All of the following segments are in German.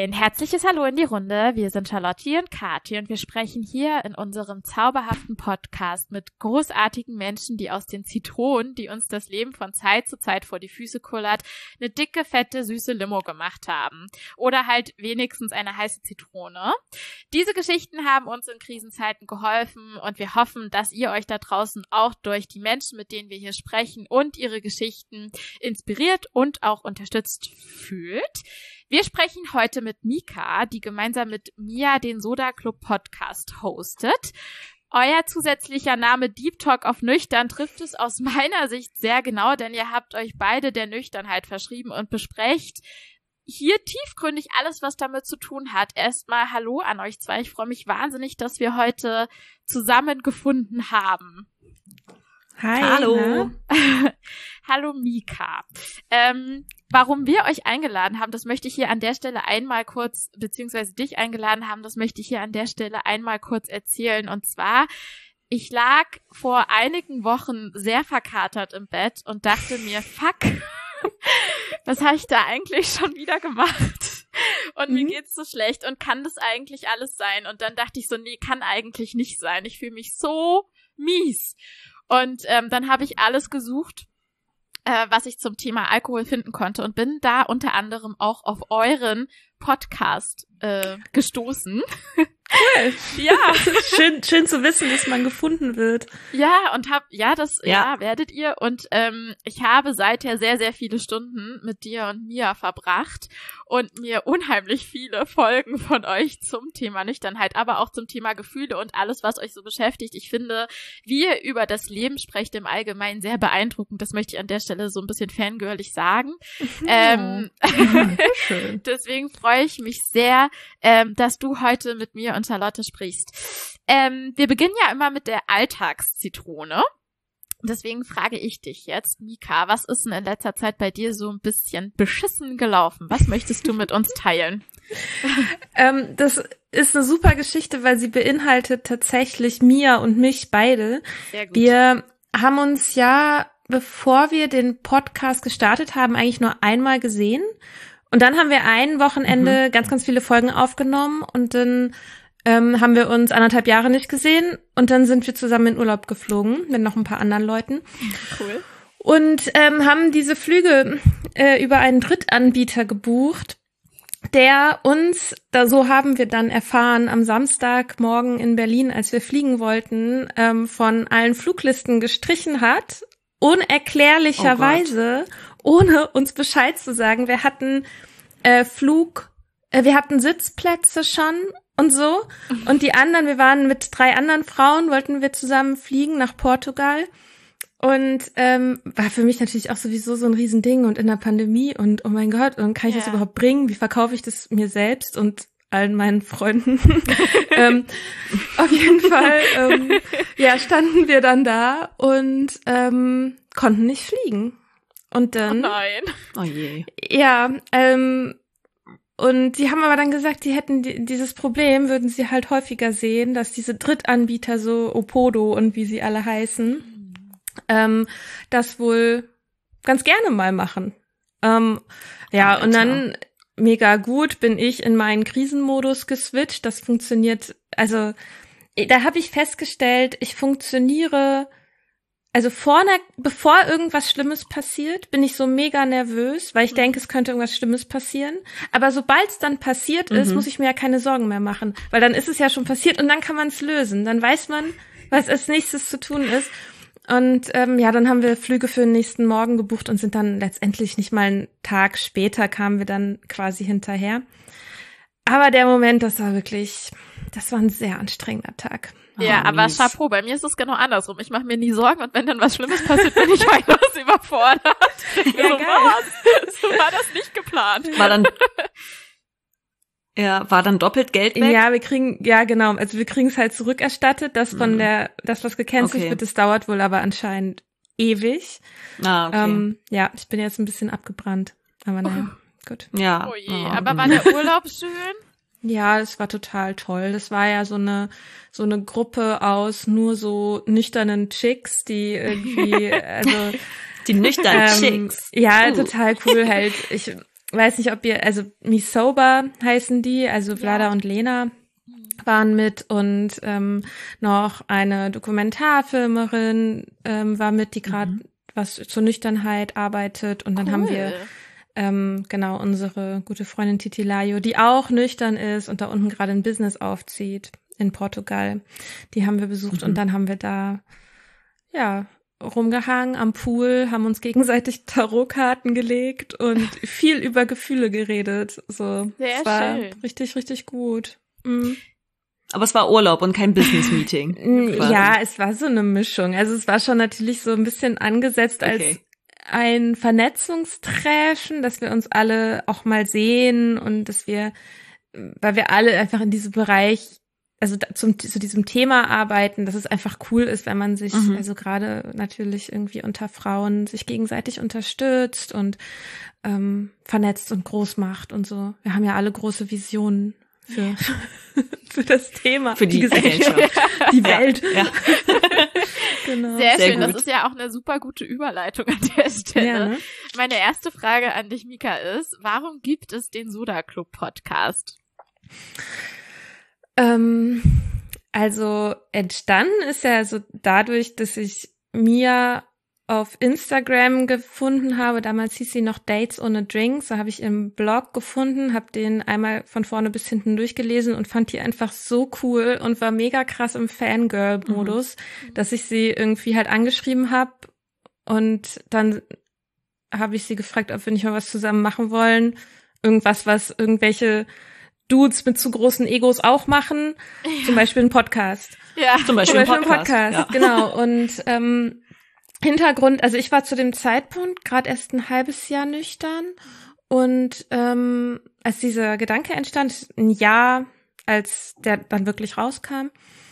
Ein herzliches Hallo in die Runde. Wir sind Charlotte und Kathi und wir sprechen hier in unserem zauberhaften Podcast mit großartigen Menschen, die aus den Zitronen, die uns das Leben von Zeit zu Zeit vor die Füße kullert, eine dicke, fette, süße Limo gemacht haben. Oder halt wenigstens eine heiße Zitrone. Diese Geschichten haben uns in Krisenzeiten geholfen und wir hoffen, dass ihr euch da draußen auch durch die Menschen, mit denen wir hier sprechen und ihre Geschichten inspiriert und auch unterstützt fühlt. Wir sprechen heute mit Mika, die gemeinsam mit Mia den Soda Club Podcast hostet. Euer zusätzlicher Name Deep Talk auf Nüchtern trifft es aus meiner Sicht sehr genau, denn ihr habt euch beide der Nüchternheit verschrieben und besprecht hier tiefgründig alles, was damit zu tun hat. Erstmal Hallo an euch zwei. Ich freue mich wahnsinnig, dass wir heute zusammengefunden haben. Hi. Hallo. Hallo Mika. Warum wir euch eingeladen haben, das möchte ich hier an der Stelle einmal kurz, beziehungsweise dich eingeladen haben, das möchte ich hier an der Stelle einmal kurz erzählen. Und zwar, ich lag vor einigen Wochen sehr verkatert im Bett und dachte mir, fuck, was habe ich da eigentlich schon wieder gemacht? Und mir geht's so schlecht und kann das eigentlich alles sein? Und dann dachte ich so, nee, kann eigentlich nicht sein. Ich fühle mich so mies. Und dann habe ich alles gesucht, was ich zum Thema Alkohol finden konnte und bin da unter anderem auch auf euren Podcast gestoßen. Cool. Ja. Schön zu wissen, dass man gefunden wird. Ja, und werdet ihr. Und ich habe seither sehr, sehr viele Stunden mit dir und Mia verbracht und mir unheimlich viele Folgen von euch zum Thema Nüchternheit, aber auch zum Thema Gefühle und alles, was euch so beschäftigt. Ich finde, wie ihr über das Leben sprecht im Allgemeinen, sehr beeindruckend. Das möchte ich an der Stelle so ein bisschen fangirlig sagen. Schön. Deswegen freue ich mich sehr, dass du heute mit mir und Charlotte sprichst. Wir beginnen ja immer mit der Alltagszitrone. Deswegen frage ich dich jetzt, Mika, was ist denn in letzter Zeit bei dir so ein bisschen beschissen gelaufen? Was möchtest du mit uns teilen? Das ist eine super Geschichte, weil sie beinhaltet tatsächlich Mia und mich beide. Sehr gut. Wir haben uns ja, bevor wir den Podcast gestartet haben, eigentlich nur einmal gesehen. Und dann haben wir ein Wochenende ganz, ganz viele Folgen aufgenommen und dann haben wir uns 1,5 Jahre nicht gesehen und dann sind wir zusammen in Urlaub geflogen mit noch ein paar anderen Leuten. Cool. Und haben diese Flüge über einen Drittanbieter gebucht, der uns, so haben wir dann erfahren, am Samstagmorgen in Berlin, als wir fliegen wollten, von allen Fluglisten gestrichen hat, unerklärlicherweise, ohne uns Bescheid zu sagen. Wir hatten wir hatten Sitzplätze schon und so. Und die anderen, wir waren mit 3 anderen Frauen, wollten wir zusammen fliegen nach Portugal. Und war für mich natürlich auch sowieso so ein Riesending und in der Pandemie und oh mein Gott, und kann ich das überhaupt bringen? Wie verkaufe ich das mir selbst und allen meinen Freunden? Auf jeden Fall, standen wir dann da und konnten nicht fliegen. Und dann, Oh nein. Oh je. ja, und die haben aber dann gesagt, die hätten dieses Problem, würden sie halt häufiger sehen, dass diese Drittanbieter, so Opodo und wie sie alle heißen, das wohl ganz gerne mal machen. Und dann mega gut bin ich in meinen Krisenmodus geswitcht. Das funktioniert, also da habe ich festgestellt, ich funktioniere, also bevor irgendwas Schlimmes passiert, bin ich so mega nervös, weil ich denke, es könnte irgendwas Schlimmes passieren. Aber sobald es dann passiert ist, muss ich mir ja keine Sorgen mehr machen, weil dann ist es ja schon passiert und dann kann man es lösen. Dann weiß man, was als nächstes zu tun ist. Und dann haben wir Flüge für den nächsten Morgen gebucht und sind dann letztendlich nicht mal einen Tag später kamen wir dann quasi hinterher. Aber der Moment, das war ein sehr anstrengender Tag. Ja, aber Chapeau, bei mir ist es genau andersrum. Ich mache mir nie Sorgen und wenn dann was Schlimmes passiert, bin ich heillos überfordert. Ja, so, geil. was? So war das nicht geplant. War dann doppelt Geld weg? Ja, wir kriegen es halt zurückerstattet. Das was gecancelt wird, das dauert wohl aber anscheinend ewig. Okay. Ich bin jetzt ein bisschen abgebrannt. Aber naja, gut. Ja. Oh je, aber war der Urlaub schön? Ja, das war total toll. Das war ja so eine Gruppe aus nur so nüchternen Chicks, die irgendwie, also die nüchternen Chicks. Ja, total cool halt. weiß nicht, ob ihr, also Me Sober heißen die, also Vlada und Lena waren mit und noch eine Dokumentarfilmerin war mit, die gerade was zur Nüchternheit arbeitet. Und dann haben wir genau unsere gute Freundin Titilayo, die auch nüchtern ist und da unten gerade ein Business aufzieht in Portugal. Die haben wir besucht und dann haben wir da rumgehangen am Pool, haben uns gegenseitig Tarotkarten gelegt und viel über Gefühle geredet. So, es war schön. Richtig, richtig gut. Mhm. Aber es war Urlaub und kein Business-Meeting. Ja, es war so eine Mischung. Also es war schon natürlich so ein bisschen angesetzt als ein Vernetzungstreffen, dass wir uns alle auch mal sehen und dass wir, weil wir alle einfach in diesem Bereich, also zu diesem Thema arbeiten, dass es einfach cool ist, wenn man sich, also gerade natürlich irgendwie unter Frauen sich gegenseitig unterstützt und vernetzt und groß macht und so. Wir haben ja alle große Visionen für das Thema, für die Gesellschaft, die Welt. Ja. Genau. Sehr schön, gut. Das ist ja auch eine super gute Überleitung an der Stelle. Ja, ne? Meine erste Frage an dich, Mika, ist, warum gibt es den Soda Club Podcast? Also entstanden ist ja so dadurch, dass ich Mia auf Instagram gefunden habe. Damals hieß sie noch Dates ohne Drinks. Da habe ich ihren Blog gefunden, habe den einmal von vorne bis hinten durchgelesen und fand die einfach so cool und war mega krass im Fangirl-Modus, dass ich sie irgendwie halt angeschrieben habe und dann habe ich sie gefragt, ob wir nicht mal was zusammen machen wollen. Irgendwas, was irgendwelche Dudes mit zu großen Egos auch machen. Zum Beispiel ein Podcast. Ja, zum Beispiel ein Podcast. Ja. Genau. Und Hintergrund, also ich war zu dem Zeitpunkt gerade erst ein halbes Jahr nüchtern und als dieser Gedanke entstand, ein Jahr, als der dann wirklich rauskam,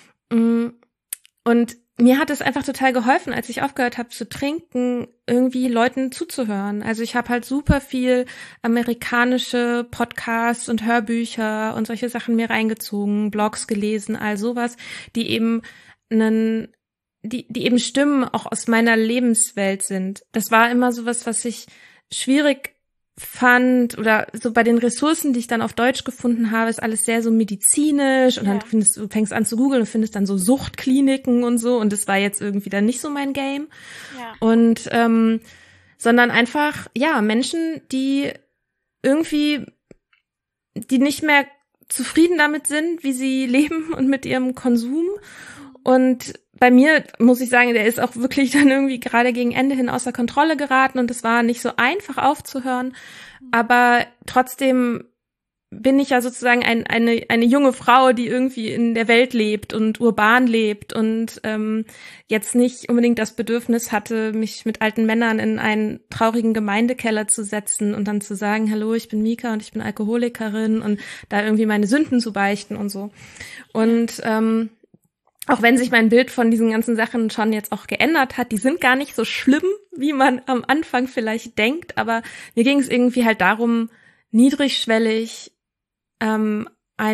und mir hat es einfach total geholfen, als ich aufgehört habe zu trinken, irgendwie Leuten zuzuhören. Also ich habe halt super viel amerikanische Podcasts und Hörbücher und solche Sachen mir reingezogen, Blogs gelesen, all sowas, die eben die eben Stimmen auch aus meiner Lebenswelt sind. Das war immer sowas, was ich schwierig fand oder so bei den Ressourcen, die ich dann auf Deutsch gefunden habe, ist alles sehr so medizinisch und dann fängst an zu googeln und findest dann so Suchtkliniken und so und das war jetzt irgendwie dann nicht so mein Game. Ja. Und sondern einfach, Menschen, die irgendwie, die nicht mehr zufrieden damit sind, wie sie leben und mit ihrem Konsum. Und bei mir, muss ich sagen, der ist auch wirklich dann irgendwie gerade gegen Ende hin außer Kontrolle geraten und es war nicht so einfach aufzuhören. Aber trotzdem bin ich ja sozusagen eine junge Frau, die irgendwie in der Welt lebt und urban lebt und jetzt nicht unbedingt das Bedürfnis hatte, mich mit alten Männern in einen traurigen Gemeindekeller zu setzen und dann zu sagen, hallo, ich bin Mika und ich bin Alkoholikerin und da irgendwie meine Sünden zu beichten und so. Und auch wenn sich mein Bild von diesen ganzen Sachen schon jetzt auch geändert hat, die sind gar nicht so schlimm, wie man am Anfang vielleicht denkt, aber mir ging es irgendwie halt darum, niedrigschwellig ein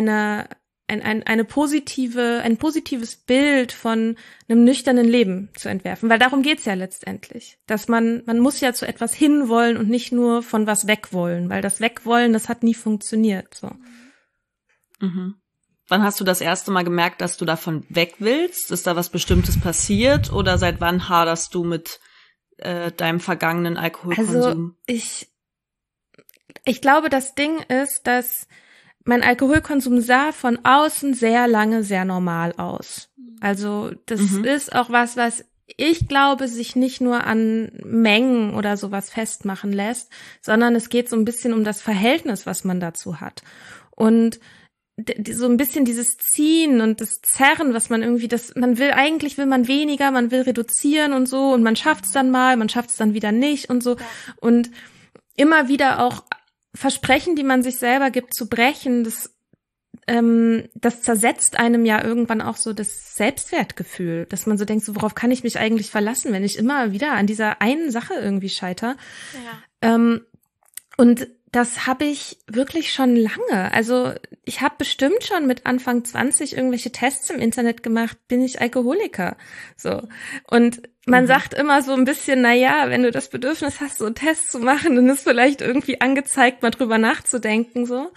positives Bild von einem nüchternen Leben zu entwerfen, weil darum geht's ja letztendlich, dass man muss ja zu etwas hinwollen und nicht nur von was wegwollen, weil das Wegwollen, das hat nie funktioniert, so. Mhm. Wann hast du das erste Mal gemerkt, dass du davon weg willst? Ist da was Bestimmtes passiert oder seit wann haderst du mit deinem vergangenen Alkoholkonsum? Also ich glaube, das Ding ist, dass mein Alkoholkonsum sah von außen sehr lange sehr normal aus. Also das ist auch was ich glaube, sich nicht nur an Mengen oder sowas festmachen lässt, sondern es geht so ein bisschen um das Verhältnis, was man dazu hat. Und so ein bisschen dieses Ziehen und das Zerren, was man irgendwie, eigentlich will man weniger, man will reduzieren und so und man schafft's dann mal, man schafft's dann wieder nicht und so. Ja. Und immer wieder auch Versprechen, die man sich selber gibt, zu brechen, das zersetzt einem ja irgendwann auch so das Selbstwertgefühl, dass man so denkt, so worauf kann ich mich eigentlich verlassen, wenn ich immer wieder an dieser einen Sache irgendwie scheitere. Ja. Und das habe ich wirklich schon lange. Also ich habe bestimmt schon mit Anfang 20 irgendwelche Tests im Internet gemacht, bin ich Alkoholiker? So. Und man sagt immer so ein bisschen, na ja, wenn du das Bedürfnis hast, so einen Test zu machen, dann ist vielleicht irgendwie angezeigt, mal drüber nachzudenken, so.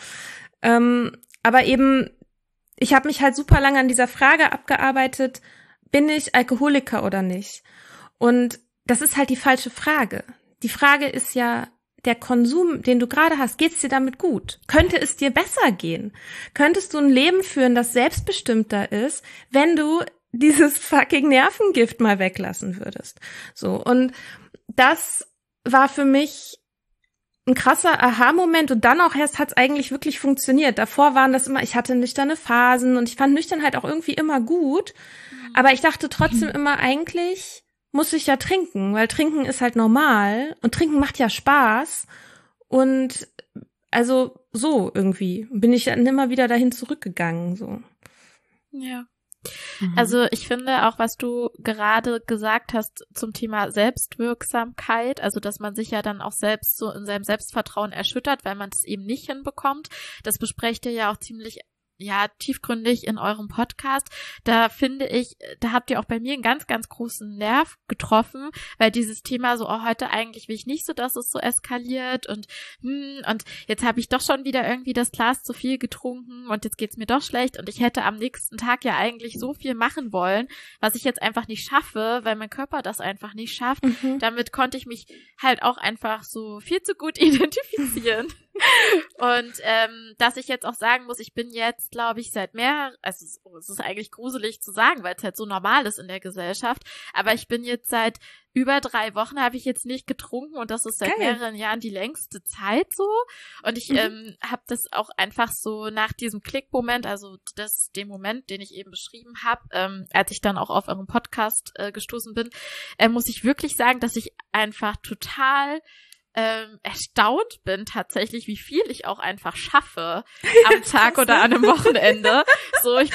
Aber eben, ich habe mich halt super lange an dieser Frage abgearbeitet, bin ich Alkoholiker oder nicht? Und das ist halt die falsche Frage. Die Frage ist ja, der Konsum, den du gerade hast, geht's dir damit gut? Könnte es dir besser gehen? Könntest du ein Leben führen, das selbstbestimmter ist, wenn du dieses fucking Nervengift mal weglassen würdest? So, und das war für mich ein krasser Aha-Moment und dann auch erst hat's eigentlich wirklich funktioniert. Davor waren das immer, ich hatte nüchterne Phasen und ich fand Nüchternheit auch irgendwie immer gut, aber ich dachte trotzdem immer, eigentlich muss ich ja trinken, weil trinken ist halt normal und trinken macht ja Spaß und also so irgendwie bin ich dann immer wieder dahin zurückgegangen, so. Ja. Also ich finde auch, was du gerade gesagt hast zum Thema Selbstwirksamkeit, also dass man sich ja dann auch selbst so in seinem Selbstvertrauen erschüttert, weil man es eben nicht hinbekommt, das besprecht ihr ja auch ziemlich tiefgründig in eurem Podcast. Da finde ich, da habt ihr auch bei mir einen ganz, ganz großen Nerv getroffen, weil dieses Thema so, heute eigentlich will ich nicht so, dass es so eskaliert und jetzt habe ich doch schon wieder irgendwie das Glas zu viel getrunken und jetzt geht's mir doch schlecht und ich hätte am nächsten Tag ja eigentlich so viel machen wollen, was ich jetzt einfach nicht schaffe, weil mein Körper das einfach nicht schafft. Damit konnte ich mich halt auch einfach so viel zu gut identifizieren. Und dass ich jetzt auch sagen muss, ich bin jetzt, glaube ich, also es ist eigentlich gruselig zu sagen, weil es halt so normal ist in der Gesellschaft, aber ich bin jetzt seit über 3 Wochen habe ich jetzt nicht getrunken und das ist seit mehreren Jahren die längste Zeit so und ich habe das auch einfach so nach diesem Klickmoment, also den Moment, den ich eben beschrieben habe, als ich dann auch auf euren Podcast gestoßen bin, muss ich wirklich sagen, dass ich einfach total erstaunt bin tatsächlich, wie viel ich auch einfach schaffe am Tag oder an einem Wochenende. So, ich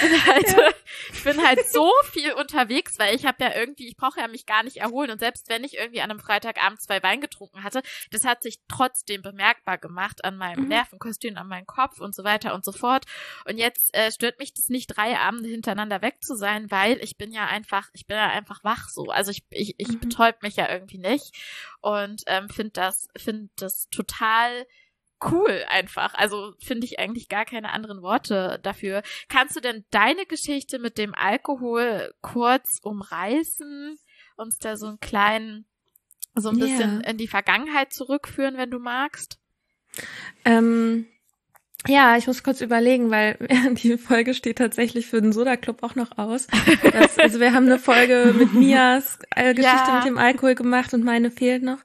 bin halt so viel unterwegs, weil ich brauche ja mich gar nicht erholen und selbst wenn ich irgendwie an einem Freitagabend 2 Wein getrunken hatte, das hat sich trotzdem bemerkbar gemacht an meinem Nervenkostüm, an meinem Kopf und so weiter und so fort. Und jetzt stört mich das nicht, 3 Abende hintereinander weg zu sein, weil ich bin ja einfach wach so. Also ich betäub mich ja irgendwie nicht und finde das total cool einfach. Also finde ich eigentlich gar keine anderen Worte dafür. Kannst du denn deine Geschichte mit dem Alkohol kurz umreißen, uns da so ein bisschen in die Vergangenheit zurückführen, wenn du magst? Ja, ich muss kurz überlegen, weil die Folge steht tatsächlich für den Soda Club auch noch aus. Also wir haben eine Folge mit Mias Geschichte mit dem Alkohol gemacht und meine fehlt noch.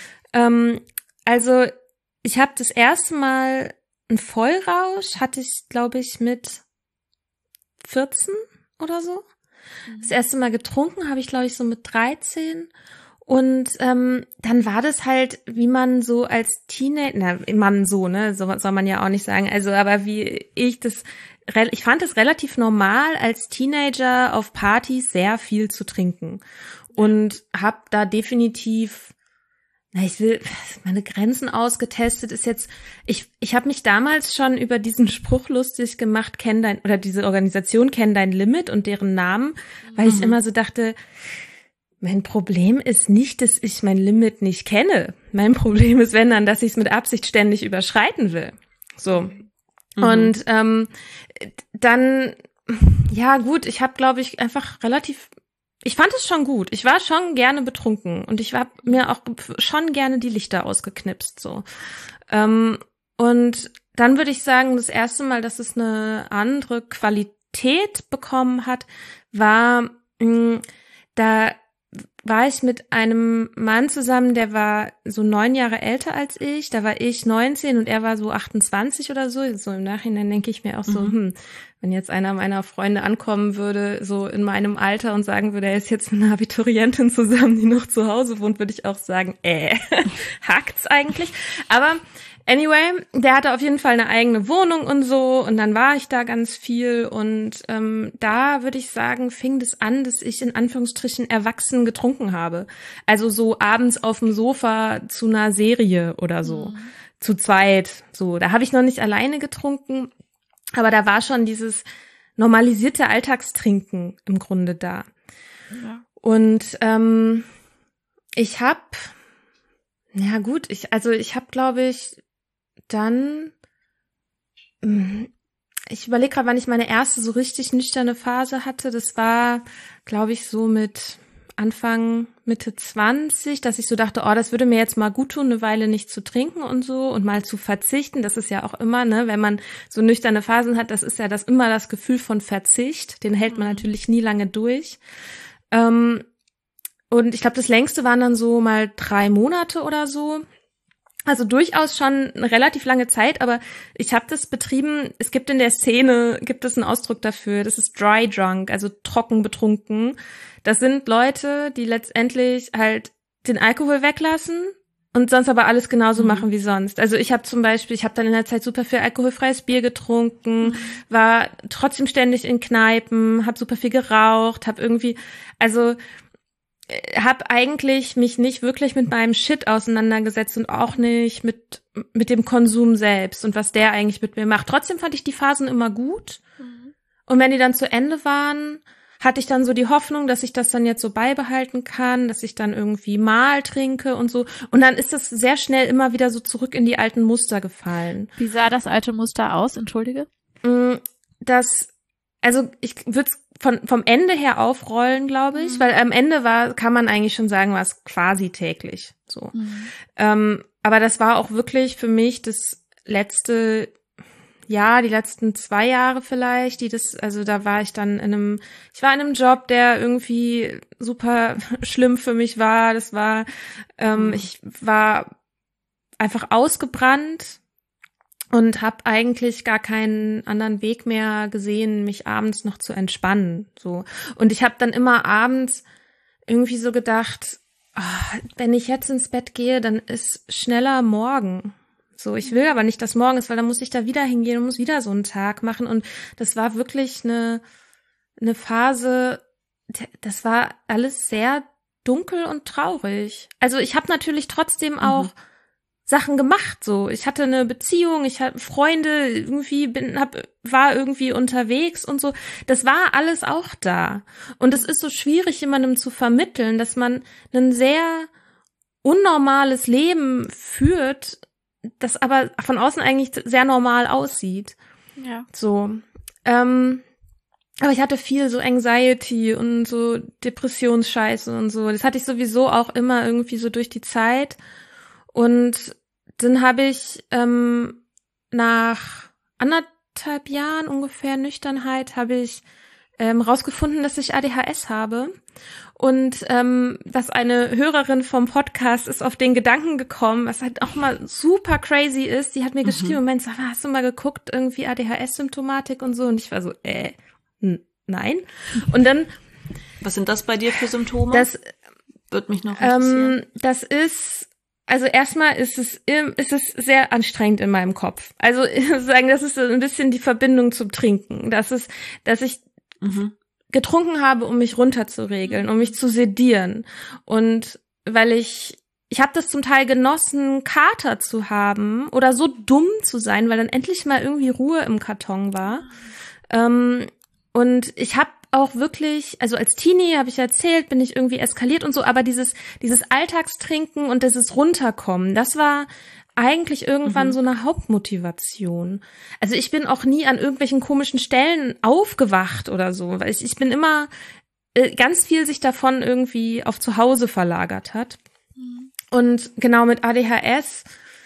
Also ich habe das erste Mal einen Vollrausch, hatte ich, glaube ich, mit 14 oder so. Das erste Mal getrunken habe ich, glaube ich, so mit 13. Und dann war das halt, wie man so als Teenager, so soll man ja auch nicht sagen, also aber wie ich fand es relativ normal, als Teenager auf Partys sehr viel zu trinken und habe da definitiv meine Grenzen ausgetestet ist jetzt, ich habe mich damals schon über diesen Spruch lustig gemacht, diese Organisation Kenn dein Limit und deren Namen, weil ich immer so dachte, mein Problem ist nicht, dass ich mein Limit nicht kenne. Mein Problem ist, wenn dann, dass ich es mit Absicht ständig überschreiten will. So. Und dann, ja gut, ich habe, glaube ich, einfach ich fand es schon gut. Ich war schon gerne betrunken und ich habe mir auch schon gerne die Lichter ausgeknipst. So. Und dann würde ich sagen, das erste Mal, dass es eine andere Qualität bekommen hat, war, da war ich mit einem Mann zusammen, der war so 9 Jahre älter als ich. Da war ich 19 und er war so 28 oder so. So im Nachhinein denke ich mir auch so, wenn jetzt einer meiner Freunde ankommen würde, so in meinem Alter und sagen würde, er ist jetzt mit einer Abiturientin zusammen, die noch zu Hause wohnt, würde ich auch sagen, hackt's eigentlich? Aber anyway, der hatte auf jeden Fall eine eigene Wohnung und so und dann war ich da ganz viel und da würde ich sagen, fing das an, dass ich in Anführungsstrichen erwachsen getrunken habe. Also so abends auf dem Sofa zu einer Serie oder so. zu zweit. So, da habe ich noch nicht alleine getrunken, aber da war schon dieses normalisierte Alltagstrinken im Grunde da. Ja. Und ich habe, glaube ich, dann, ich überlege gerade, wann ich meine erste so richtig nüchterne Phase hatte. Das war, glaube ich, so mit Anfang, Mitte 20, dass ich so dachte, oh, das würde mir jetzt mal gut tun, eine Weile nicht zu trinken und so und mal zu verzichten. Das ist ja auch immer, ne, wenn man so nüchterne Phasen hat, das ist ja immer das Gefühl von Verzicht. Den hält man natürlich nie lange durch. Und ich glaube, das längste waren dann so mal 3 Monate oder so. Also durchaus schon eine relativ lange Zeit, aber ich habe das betrieben, es gibt in der Szene, einen Ausdruck dafür, das ist dry drunk, also trocken betrunken. Das sind Leute, die letztendlich halt den Alkohol weglassen und sonst aber alles genauso machen wie sonst. Also ich habe dann in der Zeit super viel alkoholfreies Bier getrunken, war trotzdem ständig in Kneipen, habe super viel geraucht, habe eigentlich mich nicht wirklich mit meinem Shit auseinandergesetzt und auch nicht mit dem Konsum selbst und was der eigentlich mit mir macht. Trotzdem fand ich die Phasen immer gut. Und wenn die dann zu Ende waren, hatte ich dann so die Hoffnung, dass ich das dann jetzt so beibehalten kann, dass ich dann irgendwie mal trinke und so. Und dann ist das sehr schnell immer wieder so zurück in die alten Muster gefallen. Wie sah das alte Muster aus? Entschuldige. Ich würde es vom Ende her aufrollen, glaube ich, weil am Ende kann man eigentlich schon sagen, war es quasi täglich, so. Aber das war auch wirklich für mich das letzte Jahr, die letzten 2 Jahre vielleicht, da war ich dann in einem Job, der irgendwie super schlimm für mich war. Das war, ich war einfach ausgebrannt. Und habe eigentlich gar keinen anderen Weg mehr gesehen, mich abends noch zu entspannen. So. Und ich habe dann immer abends irgendwie so gedacht, wenn ich jetzt ins Bett gehe, dann ist schneller morgen. So, ich will aber nicht, dass morgen ist, weil dann muss ich da wieder hingehen und muss wieder so einen Tag machen. Und das war wirklich eine Phase, das war alles sehr dunkel und traurig. Also ich habe natürlich trotzdem auch Sachen gemacht, so. Ich hatte eine Beziehung, ich hatte Freunde, irgendwie war irgendwie unterwegs und so. Das war alles auch da. Und es ist so schwierig, jemandem zu vermitteln, dass man ein sehr unnormales Leben führt, das aber von außen eigentlich sehr normal aussieht. Ja. So. Aber ich hatte viel so Anxiety und so Depressionsscheiße und so. Das hatte ich sowieso auch immer irgendwie so durch die Zeit. Und dann habe ich nach 1,5 Jahren ungefähr Nüchternheit habe ich rausgefunden, dass ich ADHS habe. Und dass eine Hörerin vom Podcast ist auf den Gedanken gekommen, was halt auch mal super crazy ist. Die hat mir geschrieben, Moment, hast du mal geguckt, irgendwie ADHS-Symptomatik und so? Und ich war so, nein. Und dann... Was sind das bei dir für Symptome? Das würde mich noch interessieren. Das ist... Also erstmal ist es sehr anstrengend in meinem Kopf. Also sagen, das ist ein bisschen die Verbindung zum Trinken. Dass ich getrunken habe, um mich runterzuregeln, um mich zu sedieren. Und weil ich habe das zum Teil genossen, Kater zu haben oder so dumm zu sein, weil dann endlich mal irgendwie Ruhe im Karton war. Und ich habe auch wirklich, also als Teenie, habe ich erzählt, bin ich irgendwie eskaliert und so, aber dieses Alltagstrinken und dieses Runterkommen, das war eigentlich irgendwann so eine Hauptmotivation. Also ich bin auch nie an irgendwelchen komischen Stellen aufgewacht oder so, weil ich bin immer ganz viel sich davon irgendwie auf zu Hause verlagert hat. Und genau mit ADHS,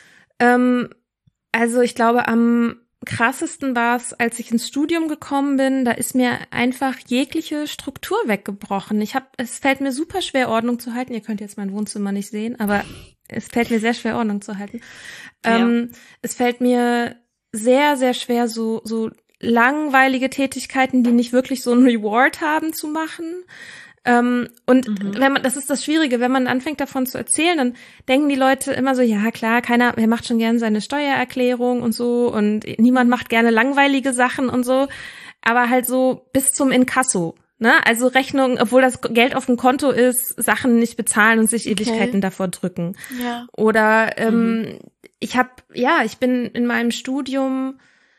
also ich glaube am krassesten war es, als ich ins Studium gekommen bin, da ist mir einfach jegliche Struktur weggebrochen. Es fällt mir super schwer, Ordnung zu halten. Ihr könnt jetzt mein Wohnzimmer nicht sehen, aber es fällt mir sehr schwer, Ordnung zu halten. Ja. Es fällt mir sehr, sehr schwer, so langweilige Tätigkeiten, die nicht wirklich so einen Reward haben, zu machen. Das ist das Schwierige, wenn man anfängt davon zu erzählen, dann denken die Leute immer so, ja klar, wer macht schon gerne seine Steuererklärung und so und niemand macht gerne langweilige Sachen und so, aber halt so bis zum Inkasso, ne? Also Rechnungen, obwohl das Geld auf dem Konto ist, Sachen nicht bezahlen und sich Ewigkeiten davor drücken. Ja. Oder ich bin in meinem Studium,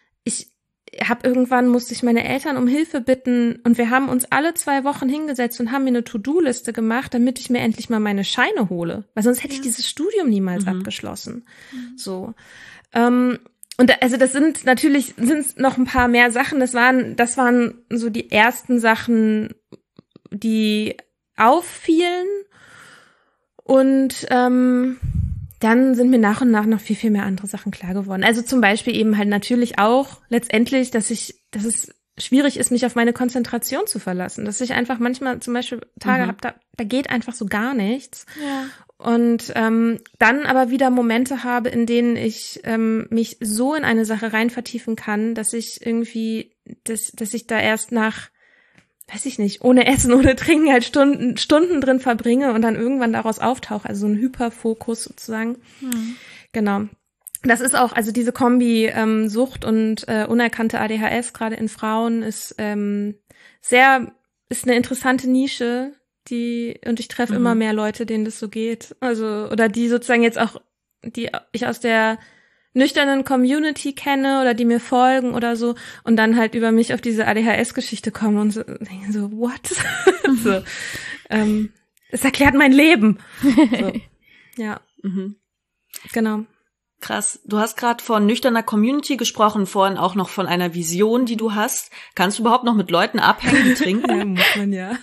musste ich meine Eltern um Hilfe bitten und wir haben uns alle 2 Wochen hingesetzt und haben mir eine To-Do-Liste gemacht, damit ich mir endlich mal meine Scheine hole. Weil sonst hätte ich dieses Studium niemals abgeschlossen. So. Und also das sind noch ein paar mehr Sachen. Das waren so die ersten Sachen, die auffielen. Und dann sind mir nach und nach noch viel, viel mehr andere Sachen klar geworden. Also zum Beispiel eben halt natürlich auch letztendlich, dass es schwierig ist, mich auf meine Konzentration zu verlassen. Dass ich einfach manchmal zum Beispiel Tage habe, da geht einfach so gar nichts. Ja. Und dann aber wieder Momente habe, in denen ich mich so in eine Sache rein vertiefen kann, dass ich irgendwie, dass ich da erst nach, weiß ich nicht, ohne Essen, ohne Trinken halt Stunden drin verbringe und dann irgendwann daraus auftauche, also so ein Hyperfokus sozusagen. Genau. Das ist auch, also diese Kombi Sucht und unerkannte ADHS, gerade in Frauen, ist eine interessante Nische, und ich treffe immer mehr Leute, denen das so geht. Also, oder die sozusagen jetzt auch, die ich aus der nüchternen Community kenne oder die mir folgen oder so und dann halt über mich auf diese ADHS-Geschichte kommen und so, denken so, what? So, es erklärt mein Leben. So. Ja, genau. Krass. Du hast gerade von nüchterner Community gesprochen, vorhin auch noch von einer Vision, die du hast. Kannst du überhaupt noch mit Leuten abhängen, die trinken? Ja, muss man ja.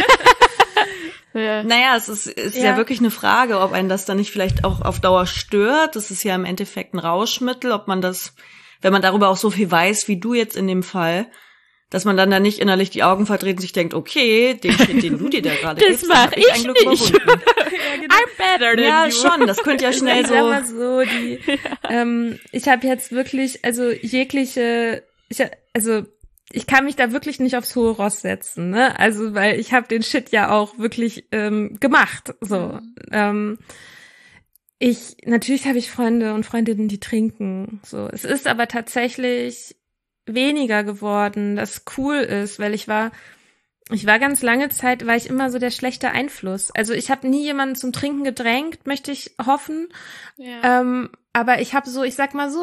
Ja. Naja, es ist ja wirklich eine Frage, ob einen das dann nicht vielleicht auch auf Dauer stört. Das ist ja im Endeffekt ein Rauschmittel, ob man das, wenn man darüber auch so viel weiß, wie du jetzt in dem Fall, dass man dann da nicht innerlich die Augen verdreht und sich denkt, okay, den Schritt, den du dir da gerade gibst, mach ich ein Glück nicht. Überwunden. I'm better than ja, you. schon, das könnte ja schnell so. Aber so ich habe jetzt wirklich, also ich kann mich da wirklich nicht aufs hohe Ross setzen, ne? Also, weil ich habe den Shit ja auch wirklich gemacht, so. Natürlich habe ich Freunde und Freundinnen, die trinken, so. Es ist aber tatsächlich weniger geworden, das cool ist, weil ich war ganz lange Zeit, war ich immer so der schlechte Einfluss. Also ich habe nie jemanden zum Trinken gedrängt, möchte ich hoffen. Ja. Aber ich habe so, ich sag mal so,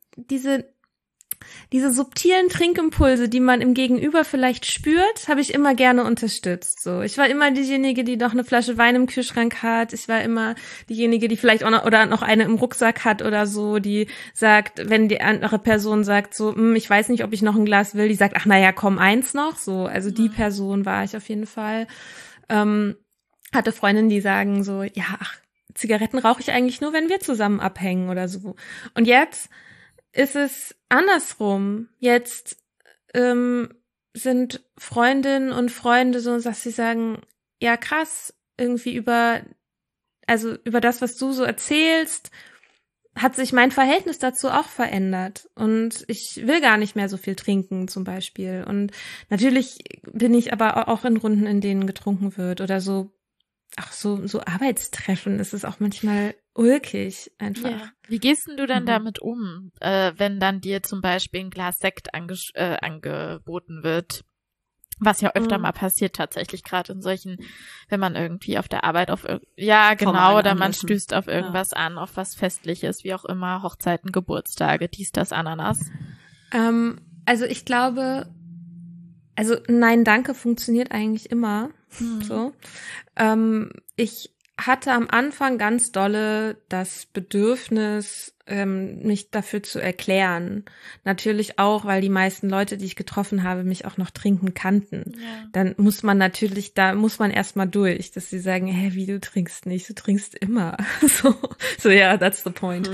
diese subtilen Trinkimpulse, die man im Gegenüber vielleicht spürt, habe ich immer gerne unterstützt. So, ich war immer diejenige, die noch eine Flasche Wein im Kühlschrank hat. Ich war immer diejenige, die vielleicht auch noch eine im Rucksack hat oder so, die sagt, wenn die andere Person sagt so, ich weiß nicht, ob ich noch ein Glas will, die sagt, ach naja, komm, eins noch. So, also die Person war ich auf jeden Fall. Hatte Freundinnen, die sagen so, ja, ach, Zigaretten rauche ich eigentlich nur, wenn wir zusammen abhängen oder so. Und jetzt ist es andersrum. Jetzt sind Freundinnen und Freunde so, dass sie sagen, ja krass, irgendwie über das, was du so erzählst, hat sich mein Verhältnis dazu auch verändert. Und ich will gar nicht mehr so viel trinken zum Beispiel. Und natürlich bin ich aber auch in Runden, in denen getrunken wird oder so. Ach, so Arbeitstreffen ist es auch manchmal ulkig einfach. Ja. Wie gehst denn du dann damit um, wenn dann dir zum Beispiel ein Glas Sekt angeboten wird? Was ja öfter mal passiert tatsächlich, gerade in solchen, wenn man irgendwie auf der Arbeit oder man stößt auf irgendwas an, auf was Festliches, wie auch immer, Hochzeiten, Geburtstage, dies, das, Ananas. Also ich glaube, Nein, danke funktioniert eigentlich immer. So. Ich hatte am Anfang ganz dolle das Bedürfnis, mich dafür zu erklären. Natürlich auch, weil die meisten Leute, die ich getroffen habe, mich auch noch trinken kannten. Ja. Dann muss man erstmal durch, dass sie sagen, wie, du trinkst nicht, du trinkst immer. So ja, that's the point.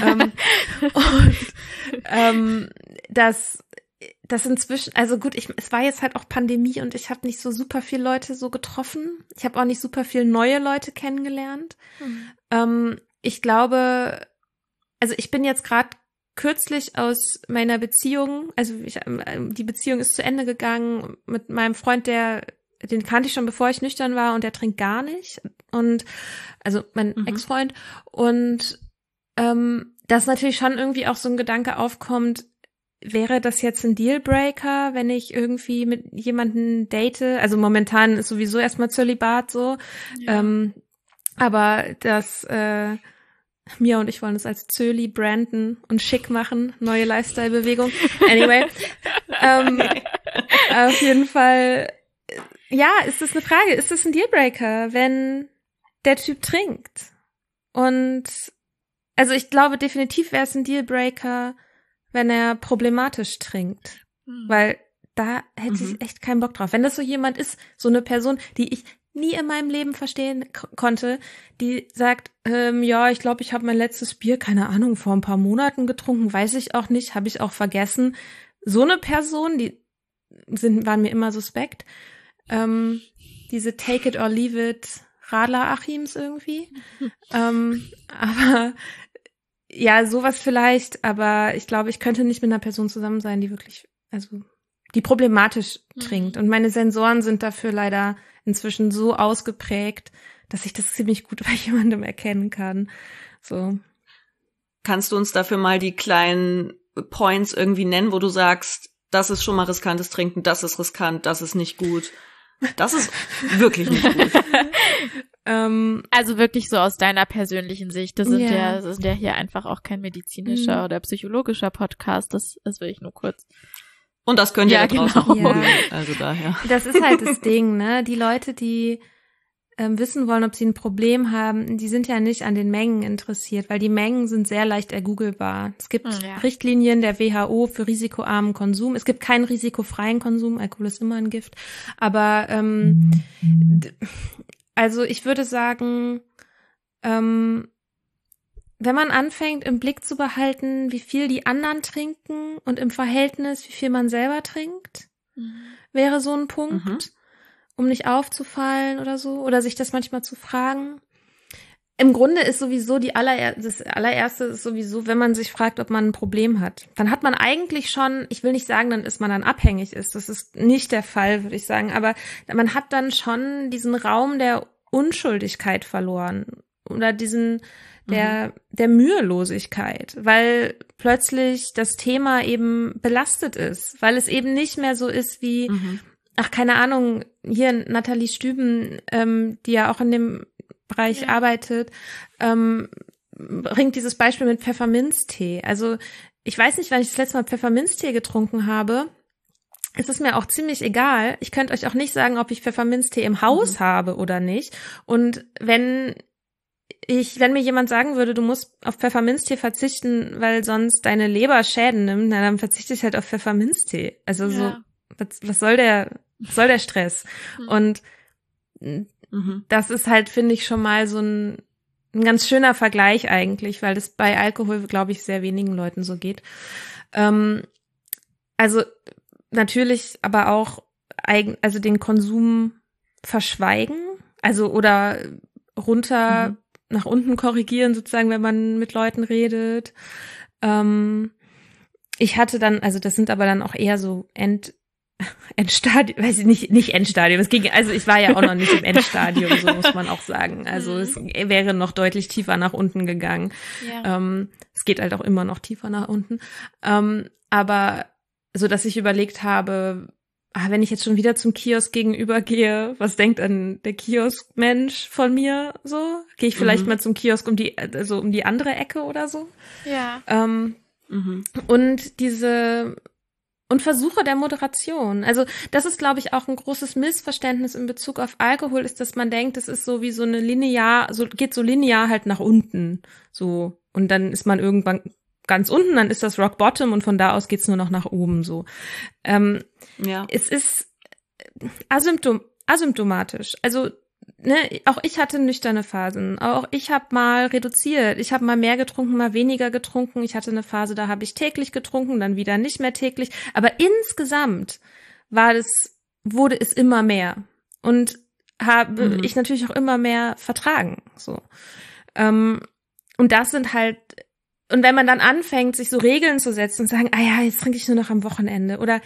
Das inzwischen, also gut, es war jetzt halt auch Pandemie und ich habe nicht so super viele Leute so getroffen. Ich habe auch nicht super viele neue Leute kennengelernt. Ich glaube, also ich bin jetzt gerade kürzlich aus meiner Beziehung, die Beziehung ist zu Ende gegangen mit meinem Freund, den kannte ich schon, bevor ich nüchtern war und der trinkt gar nicht. Und also mein Ex-Freund. Und dass natürlich schon irgendwie auch so ein Gedanke aufkommt, wäre das jetzt ein Dealbreaker, wenn ich irgendwie mit jemanden date? Also momentan ist sowieso erstmal Zölibat so. Ja. Aber das Mia und ich wollen es als Zöli branden und schick machen. Neue Lifestyle-Bewegung. Anyway. Auf jeden Fall, ja, ist das eine Frage. Ist das ein Dealbreaker, wenn der Typ trinkt? Und also ich glaube definitiv wäre es ein Dealbreaker, wenn er problematisch trinkt. Weil da hätte ich echt keinen Bock drauf. Wenn das so jemand ist, so eine Person, die ich nie in meinem Leben verstehen konnte, die sagt, ja, ich glaube, ich habe mein letztes Bier, keine Ahnung, vor ein paar Monaten getrunken, weiß ich auch nicht, habe ich auch vergessen. So eine Person, die waren mir immer suspekt. Diese Take it or leave it Radler-Achims irgendwie. Aber ja, sowas vielleicht, aber ich glaube, ich könnte nicht mit einer Person zusammen sein, die wirklich, also die problematisch trinkt. Und meine Sensoren sind dafür leider inzwischen so ausgeprägt, dass ich das ziemlich gut bei jemandem erkennen kann. So. Kannst du uns dafür mal die kleinen Points irgendwie nennen, wo du sagst, das ist schon mal riskantes Trinken, das ist riskant, das ist nicht gut. Das ist wirklich nicht gut. Also wirklich so aus deiner persönlichen Sicht. Das sind ja hier einfach auch kein medizinischer oder psychologischer Podcast. Das will ich nur kurz. Und das könnt ihr da draußen auch ja. Also daher. Das ist halt das Ding, ne? Die Leute, die wissen wollen, ob sie ein Problem haben, die sind ja nicht an den Mengen interessiert, weil die Mengen sind sehr leicht ergoogelbar. Es gibt Richtlinien der WHO für risikoarmen Konsum. Es gibt keinen risikofreien Konsum. Alkohol ist immer ein Gift. Aber also ich würde sagen, wenn man anfängt, im Blick zu behalten, wie viel die anderen trinken und im Verhältnis, wie viel man selber trinkt, wäre so ein Punkt, um nicht aufzufallen oder so, oder sich das manchmal zu fragen. Im Grunde ist sowieso das allererste ist sowieso, wenn man sich fragt, ob man ein Problem hat. Dann hat man eigentlich schon, ich will nicht sagen, dann ist man dann abhängig ist. Das ist nicht der Fall, würde ich sagen. Aber man hat dann schon diesen Raum der Unschuldigkeit verloren. Oder diesen der Mühelosigkeit, weil plötzlich das Thema eben belastet ist, weil es eben nicht mehr so ist wie, ach, keine Ahnung, hier Nathalie Stüben, die ja auch in dem Bereich arbeitet, bringt dieses Beispiel mit Pfefferminztee. Also ich weiß nicht, wann ich das letzte Mal Pfefferminztee getrunken habe. Es ist mir auch ziemlich egal. Ich könnte euch auch nicht sagen, ob ich Pfefferminztee im Haus habe oder nicht. Und wenn mir jemand sagen würde, du musst auf Pfefferminztee verzichten, weil sonst deine Leber Schäden nimmt, na, dann verzichte ich halt auf Pfefferminztee. Also so, was soll der Stress? Und das ist halt, finde ich, schon mal so ein ganz schöner Vergleich eigentlich, weil das bei Alkohol, glaube ich, sehr wenigen Leuten so geht. Also natürlich aber auch also den Konsum verschweigen, also oder runter nach unten korrigieren, sozusagen, wenn man mit Leuten redet. Ich hatte dann, also das sind aber dann auch eher so Endstadium, weiß ich nicht Endstadium. Also ich war ja auch noch nicht im Endstadium, so muss man auch sagen. Also es wäre noch deutlich tiefer nach unten gegangen. Ja. Es geht halt auch immer noch tiefer nach unten. Aber so, dass ich überlegt habe, wenn ich jetzt schon wieder zum Kiosk gegenüber gehe, was denkt dann der Kioskmensch von mir so? Gehe ich vielleicht mal zum Kiosk um die andere Ecke oder so? Ja. Und Versuche der Moderation. Also das ist, glaube ich, auch ein großes Missverständnis in Bezug auf Alkohol, ist, dass man denkt, es ist so wie so eine geht so linear halt nach unten. So. Und dann ist man irgendwann ganz unten, dann ist das Rock Bottom und von da aus geht's nur noch nach oben so. Es ist asymptomatisch. Also auch ich hatte nüchterne Phasen. Auch ich habe mal reduziert. Ich habe mal mehr getrunken, mal weniger getrunken. Ich hatte eine Phase, da habe ich täglich getrunken, dann wieder nicht mehr täglich. Aber insgesamt wurde es immer mehr. Und habe ich natürlich auch immer mehr vertragen. So. Und das sind halt. Und wenn man dann anfängt, sich so Regeln zu setzen und sagen, jetzt trinke ich nur noch am Wochenende oder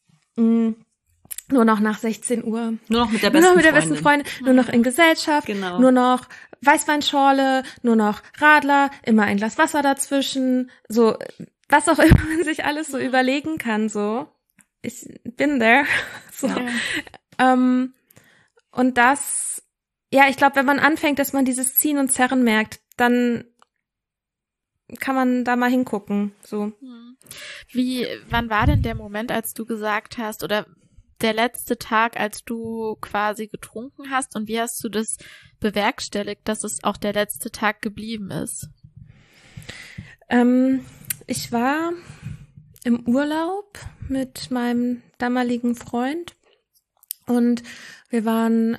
nur noch nach 16 Uhr. Nur noch mit der besten Freundin. Nur noch in Gesellschaft. Genau. Nur noch Weißweinschorle, nur noch Radler, immer ein Glas Wasser dazwischen. So, was auch immer man sich alles so überlegen kann, so. Ich bin there. So. Ja. Und das, ich glaube, wenn man anfängt, dass man dieses Ziehen und Zerren merkt, dann kann man da mal hingucken, so. Wann war denn der Moment, als du gesagt hast, oder der letzte Tag, als du quasi getrunken hast, und wie hast du das bewerkstelligt, dass es auch der letzte Tag geblieben ist? Ich war im Urlaub mit meinem damaligen Freund und wir waren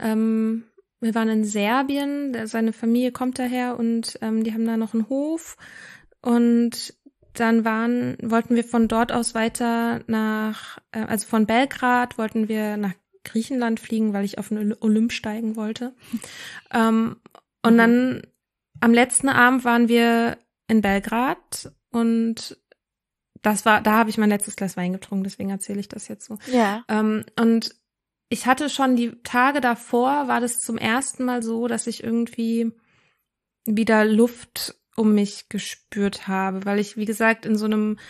in Serbien, seine Familie kommt daher und die haben da noch einen Hof und dann wollten wir von dort aus weiter also von Belgrad wollten wir nach Griechenland fliegen, weil ich auf den Olymp steigen wollte. Und dann am letzten Abend waren wir in Belgrad und da habe ich mein letztes Glas Wein getrunken, deswegen erzähle ich das jetzt so. Ja. Und ich hatte schon die Tage davor, war das zum ersten Mal so, dass ich irgendwie wieder Luft um mich gespürt habe, weil ich, wie gesagt, in so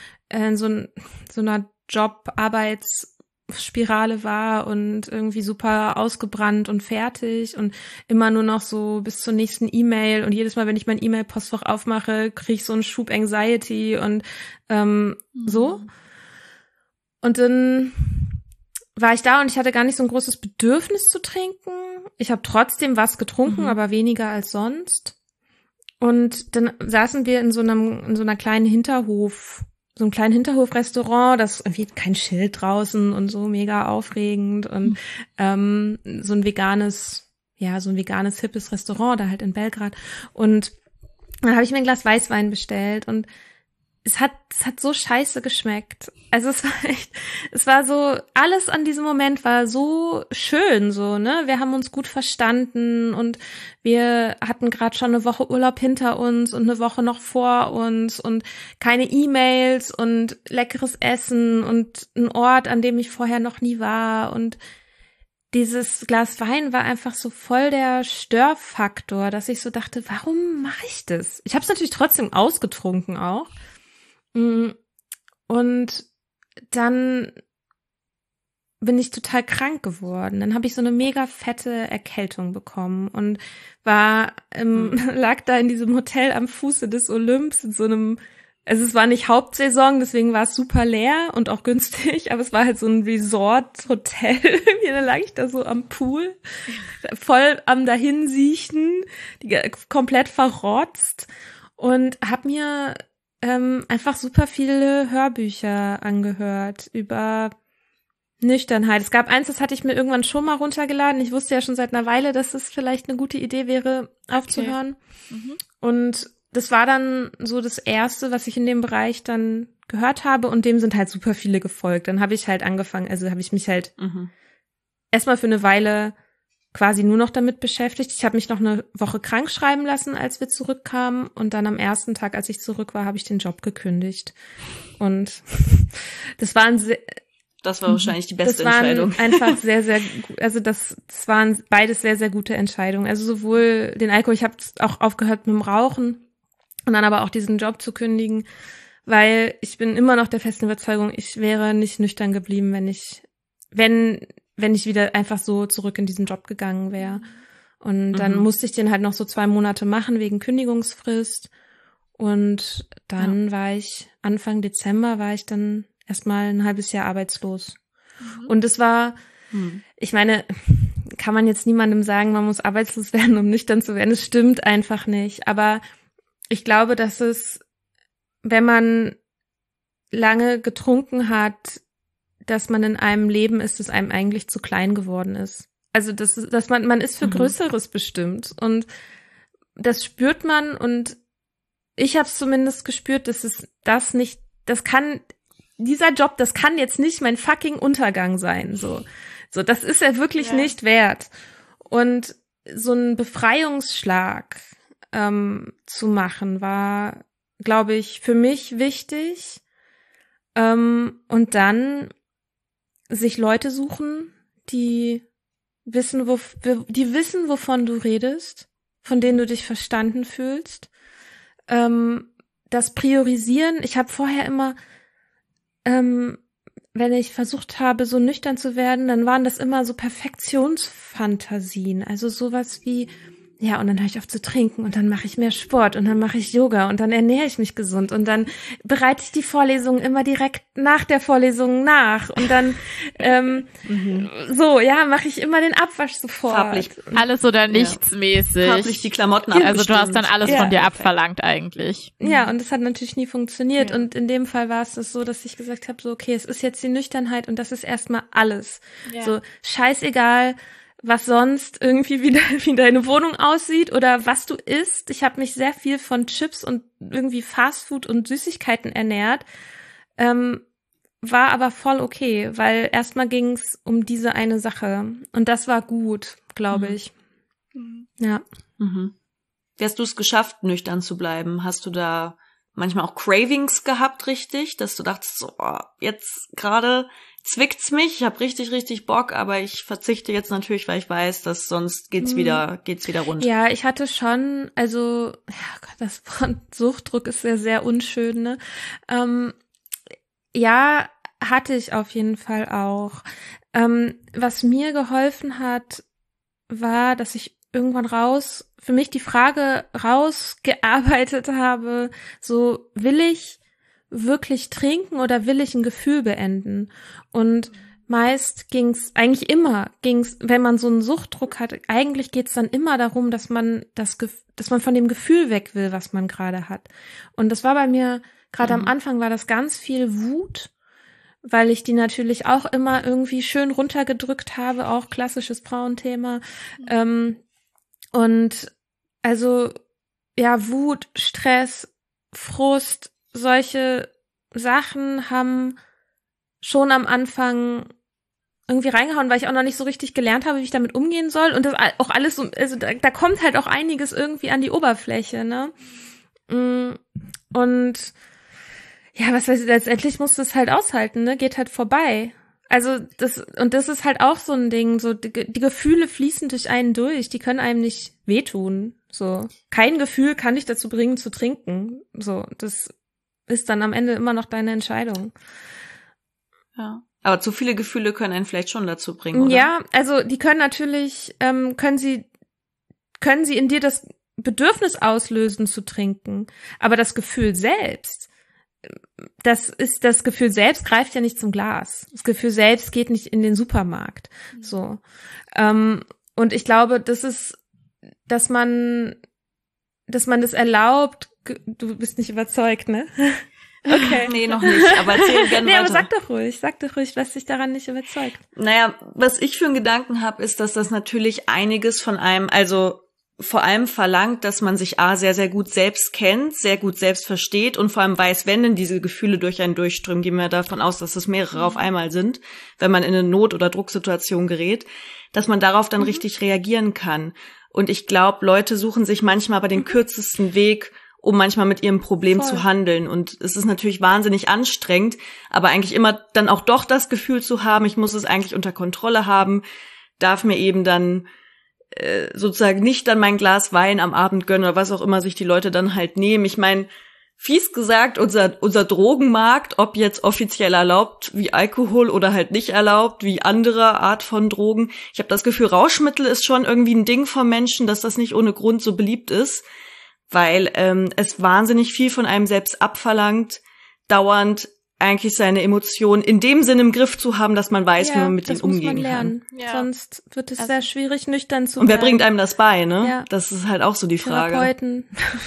einer Job-Arbeitsspirale war und irgendwie super ausgebrannt und fertig und immer nur noch so bis zur nächsten E-Mail und jedes Mal, wenn ich mein E-Mail-Postfach aufmache, kriege ich so einen Schub Anxiety und so. Und dann war ich da und ich hatte gar nicht so ein großes Bedürfnis zu trinken. Ich habe trotzdem was getrunken, aber weniger als sonst. Und dann saßen wir in so einer kleinen so einem kleinen Hinterhofrestaurant, das irgendwie kein Schild draußen und so mega aufregend und so ein veganes, hippes Restaurant da halt in Belgrad. Und dann habe ich mir ein Glas Weißwein bestellt und es hat so scheiße geschmeckt. Also es war so, alles an diesem Moment war so schön, so, ne? Wir haben uns gut verstanden und wir hatten gerade schon eine Woche Urlaub hinter uns und eine Woche noch vor uns und keine E-Mails und leckeres Essen und ein Ort, an dem ich vorher noch nie war und dieses Glas Wein war einfach so voll der Störfaktor, dass ich so dachte, warum mache ich das? Ich habe es natürlich trotzdem ausgetrunken auch. Und dann bin ich total krank geworden. Dann habe ich so eine mega fette Erkältung bekommen und lag da in diesem Hotel am Fuße des Olymps in so einem, also es war nicht Hauptsaison, deswegen war es super leer und auch günstig, aber es war halt so ein Resort-Hotel. Dann lag ich da so am Pool, voll am Dahinsiechen, komplett verrotzt und habe mir einfach super viele Hörbücher angehört über Nüchternheit. Es gab eins, das hatte ich mir irgendwann schon mal runtergeladen. Ich wusste ja schon seit einer Weile, dass es vielleicht eine gute Idee wäre, aufzuhören. Okay. Und das war dann so das Erste, was ich in dem Bereich dann gehört habe und dem sind halt super viele gefolgt. Dann habe ich halt angefangen, also habe ich mich halt erstmal für eine Weile quasi nur noch damit beschäftigt. Ich habe mich noch eine Woche krank schreiben lassen, als wir zurückkamen. Und dann am ersten Tag, als ich zurück war, habe ich den Job gekündigt. Und das war wahrscheinlich die beste Entscheidung. Einfach sehr, sehr gut. Also das waren beides sehr, sehr gute Entscheidungen. Also sowohl den Alkohol, ich habe auch aufgehört mit dem Rauchen und dann aber auch diesen Job zu kündigen, weil ich bin immer noch der festen Überzeugung, ich wäre nicht nüchtern geblieben, wenn ich wieder einfach so zurück in diesen Job gegangen wäre. Und dann musste ich den halt noch so 2 Monate machen wegen Kündigungsfrist. Und dann Anfang Dezember war ich dann erstmal ein halbes Jahr arbeitslos. Und es war, ich meine, kann man jetzt niemandem sagen, man muss arbeitslos werden, um nüchtern zu werden. Es stimmt einfach nicht. Aber ich glaube, dass es, wenn man lange getrunken hat, dass man in einem Leben ist, das einem eigentlich zu klein geworden ist. Also dass man ist für Größeres bestimmt und das spürt man und ich habe es zumindest gespürt, dass dieser Job, das kann jetzt nicht mein fucking Untergang sein, so das ist er wirklich nicht wert. Und so einen Befreiungsschlag zu machen war, glaube ich, für mich wichtig. Und dann sich Leute suchen, die wissen, wovon du redest, von denen du dich verstanden fühlst. Das Priorisieren. Ich habe vorher immer, wenn ich versucht habe, so nüchtern zu werden, dann waren das immer so Perfektionsfantasien. Also sowas wie, ja, und dann höre ich auf zu trinken und dann mache ich mehr Sport und dann mache ich Yoga und dann ernähre ich mich gesund und dann bereite ich die Vorlesungen immer direkt nach der Vorlesung nach und dann mache ich immer den Abwasch sofort. Farblich. Alles oder nichts mäßig. Farblich die Klamotten Also du hast dann alles von dir abverlangt eigentlich. Ja, und das hat natürlich nie funktioniert und in dem Fall war es das so, dass ich gesagt habe, so okay, es ist jetzt die Nüchternheit und das ist erstmal alles. Ja. So scheißegal, was sonst irgendwie wie deine Wohnung aussieht oder was du isst. Ich habe mich sehr viel von Chips und irgendwie Fastfood und Süßigkeiten ernährt, war aber voll okay, weil erstmal ging es um diese eine Sache und das war gut, glaube ich. Ja. Wie hast du es geschafft, nüchtern zu bleiben? Hast du da manchmal auch Cravings gehabt, richtig? Dass du dachtest, so, jetzt gerade zwickt's mich, ich habe richtig, richtig Bock, aber ich verzichte jetzt natürlich, weil ich weiß, dass sonst geht's wieder rund. Ja, ich hatte schon, also, das Wort Suchtdruck ist sehr, sehr unschön, ne? Ja, hatte ich auf jeden Fall auch. Was mir geholfen hat, war, dass ich irgendwann für mich die Frage rausgearbeitet habe, so, will ich wirklich trinken oder will ich ein Gefühl beenden? Und meist wenn man so einen Suchtdruck hat, eigentlich geht's dann immer darum, dass man von dem Gefühl weg will, was man gerade hat. Und das war bei mir, gerade am Anfang war das ganz viel Wut, weil ich die natürlich auch immer irgendwie schön runtergedrückt habe, auch klassisches Frauenthema. Und also, ja, Wut, Stress, Frust, solche Sachen haben schon am Anfang irgendwie reingehauen, weil ich auch noch nicht so richtig gelernt habe, wie ich damit umgehen soll. Und das auch alles so, also da kommt halt auch einiges irgendwie an die Oberfläche, ne? Und ja, was weiß ich, letztendlich musst du es halt aushalten, ne? Geht halt vorbei. Also das ist halt auch so ein Ding, so die Gefühle fließen durch einen durch, die können einem nicht wehtun. So, kein Gefühl kann dich dazu bringen zu trinken. So, das ist dann am Ende immer noch deine Entscheidung. Ja. Aber zu viele Gefühle können einen vielleicht schon dazu bringen, oder? Ja, also die können natürlich, können sie in dir das Bedürfnis auslösen zu trinken. Aber das Gefühl selbst, das Gefühl selbst greift ja nicht zum Glas. Das Gefühl selbst geht nicht in den Supermarkt. So. Und ich glaube, das ist, dass man das erlaubt. Du bist nicht überzeugt, ne? Okay. Nee, noch nicht, aber erzähl gerne weiter. Aber sag doch ruhig, was dich daran nicht überzeugt. Naja, was ich für einen Gedanken habe, ist, dass das natürlich einiges von einem, also vor allem verlangt, dass man sich sehr, sehr gut selbst kennt, sehr gut selbst versteht und vor allem weiß, wenn denn diese Gefühle durch einen durchströmen, gehen wir davon aus, dass es mehrere auf einmal sind, wenn man in eine Not- oder Drucksituation gerät, dass man darauf dann richtig reagieren kann. Und ich glaube, Leute suchen sich manchmal aber den kürzesten Weg, um manchmal mit ihrem Problem zu handeln. Und es ist natürlich wahnsinnig anstrengend, aber eigentlich immer dann auch doch das Gefühl zu haben, ich muss es eigentlich unter Kontrolle haben, darf mir eben dann sozusagen nicht dann mein Glas Wein am Abend gönnen oder was auch immer sich die Leute dann halt nehmen. Ich meine, fies gesagt, unser Drogenmarkt, ob jetzt offiziell erlaubt wie Alkohol oder halt nicht erlaubt, wie andere Art von Drogen. Ich habe das Gefühl, Rauschmittel ist schon irgendwie ein Ding von Menschen, dass das nicht ohne Grund so beliebt ist, weil es wahnsinnig viel von einem selbst abverlangt, dauernd eigentlich seine Emotionen in dem Sinne im Griff zu haben, dass man weiß, wie man mit ihnen umgehen kann. Ja. Sonst wird es sehr schwierig, nüchtern zu Und wer bleiben. bringt einem das bei, ne? Ja. Das ist halt auch so die Frage. Therapeuten.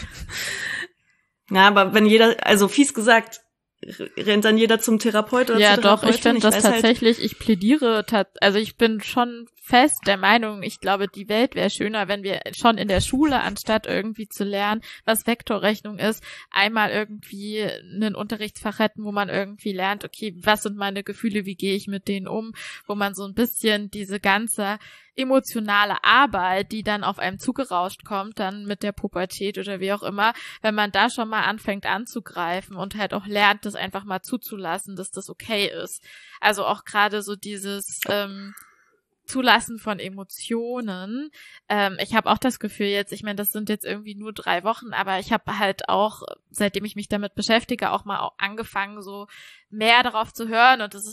Ja, aber wenn jeder, also fies gesagt, rennt dann jeder zum Therapeut oder zur Therapeutin? Ja, doch, ich finde das tatsächlich, ich plädiere, also ich bin schon fest der Meinung, ich glaube, die Welt wäre schöner, wenn wir schon in der Schule, anstatt irgendwie zu lernen, was Vektorrechnung ist, einmal irgendwie einen Unterrichtsfach hätten, wo man irgendwie lernt, okay, was sind meine Gefühle, wie gehe ich mit denen um, wo man so ein bisschen diese ganze emotionale Arbeit, die dann auf einem zugerauscht kommt, dann mit der Pubertät oder wie auch immer, wenn man da schon mal anfängt anzugreifen und halt auch lernt, das einfach mal zuzulassen, dass das okay ist. Also auch gerade so dieses Zulassen von Emotionen. Ich habe auch das Gefühl jetzt, ich meine, das sind jetzt irgendwie nur 3 Wochen, aber ich habe halt auch, seitdem ich mich damit beschäftige, auch mal angefangen, so mehr darauf zu hören. Und das ist ja auch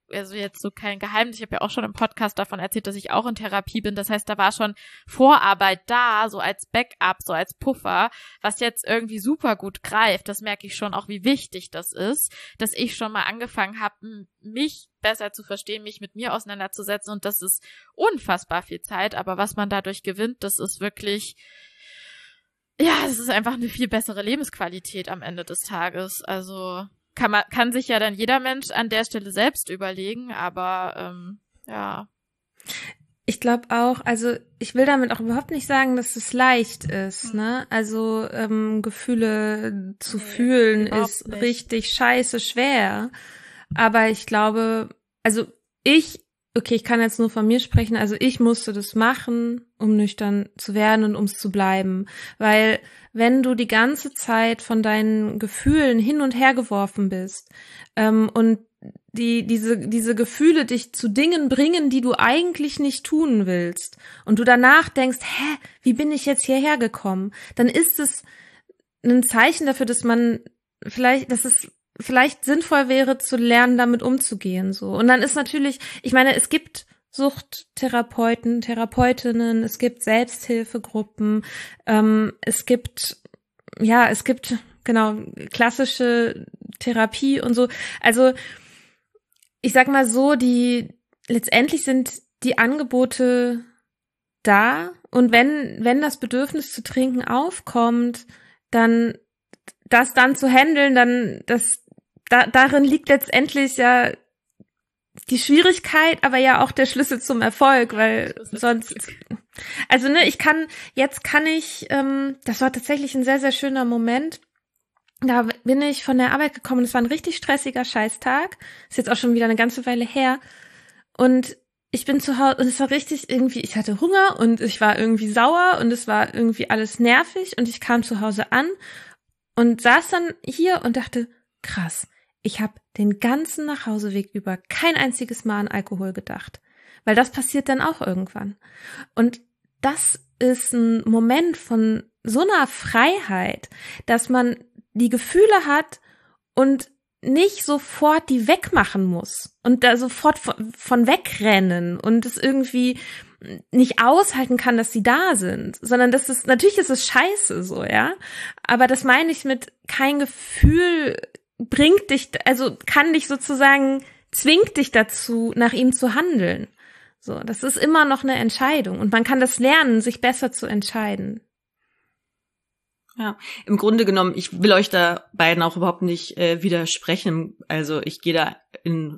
also jetzt so kein Geheimnis, ich habe ja auch schon im Podcast davon erzählt, dass ich auch in Therapie bin. Das heißt, da war schon Vorarbeit da, so als Backup, so als Puffer, was jetzt irgendwie super gut greift. Das merke ich schon auch, wie wichtig das ist, dass ich schon mal angefangen habe, mich besser zu verstehen, mich mit mir auseinanderzusetzen, und das ist unfassbar viel Zeit, aber was man dadurch gewinnt, das ist wirklich, ja, es ist einfach eine viel bessere Lebensqualität am Ende des Tages. Also kann sich ja dann jeder Mensch an der Stelle selbst überlegen, aber ja. Ich glaube auch, also ich will damit auch überhaupt nicht sagen, dass es leicht ist, ne? Also Gefühle zu fühlen ist nicht richtig scheiße schwer. Aber ich glaube, also ich kann jetzt nur von mir sprechen, also ich musste das machen, um nüchtern zu werden und ums zu bleiben. Weil wenn du die ganze Zeit von deinen Gefühlen hin und her geworfen bist und diese Gefühle dich zu Dingen bringen, die du eigentlich nicht tun willst, und du danach denkst, wie bin ich jetzt hierher gekommen? Dann ist es ein Zeichen dafür, dass es vielleicht sinnvoll wäre, zu lernen, damit umzugehen, so. Und dann ist natürlich, ich meine, es gibt Suchttherapeuten, Therapeutinnen, es gibt Selbsthilfegruppen, es gibt genau klassische Therapie und so. Also ich sag mal so, letztendlich sind die Angebote da, und wenn das Bedürfnis zu trinken aufkommt, dann das dann zu handeln, dann darin liegt letztendlich ja die Schwierigkeit, aber ja auch der Schlüssel zum Erfolg, weil sonst, also das war tatsächlich ein sehr, sehr schöner Moment. Da bin ich von der Arbeit gekommen, es war ein richtig stressiger Scheißtag, ist jetzt auch schon wieder eine ganze Weile her, und ich bin zu Hause und es war richtig irgendwie, ich hatte Hunger und ich war irgendwie sauer und es war irgendwie alles nervig, und ich kam zu Hause an und saß dann hier und dachte, krass, ich habe den ganzen Nachhauseweg über kein einziges Mal an Alkohol gedacht. Weil das passiert dann auch irgendwann. Und das ist ein Moment von so einer Freiheit, dass man die Gefühle hat und nicht sofort die wegmachen muss und da sofort von wegrennen und es irgendwie nicht aushalten kann, dass sie da sind, sondern natürlich ist es scheiße so, ja, aber das meine ich mit kein Gefühl bringt dich, also kann dich sozusagen, zwingt dich dazu, nach ihm zu handeln. So, das ist immer noch eine Entscheidung, und man kann das lernen, sich besser zu entscheiden. Ja, im Grunde genommen, ich will euch da beiden auch überhaupt nicht widersprechen. Also ich gehe da in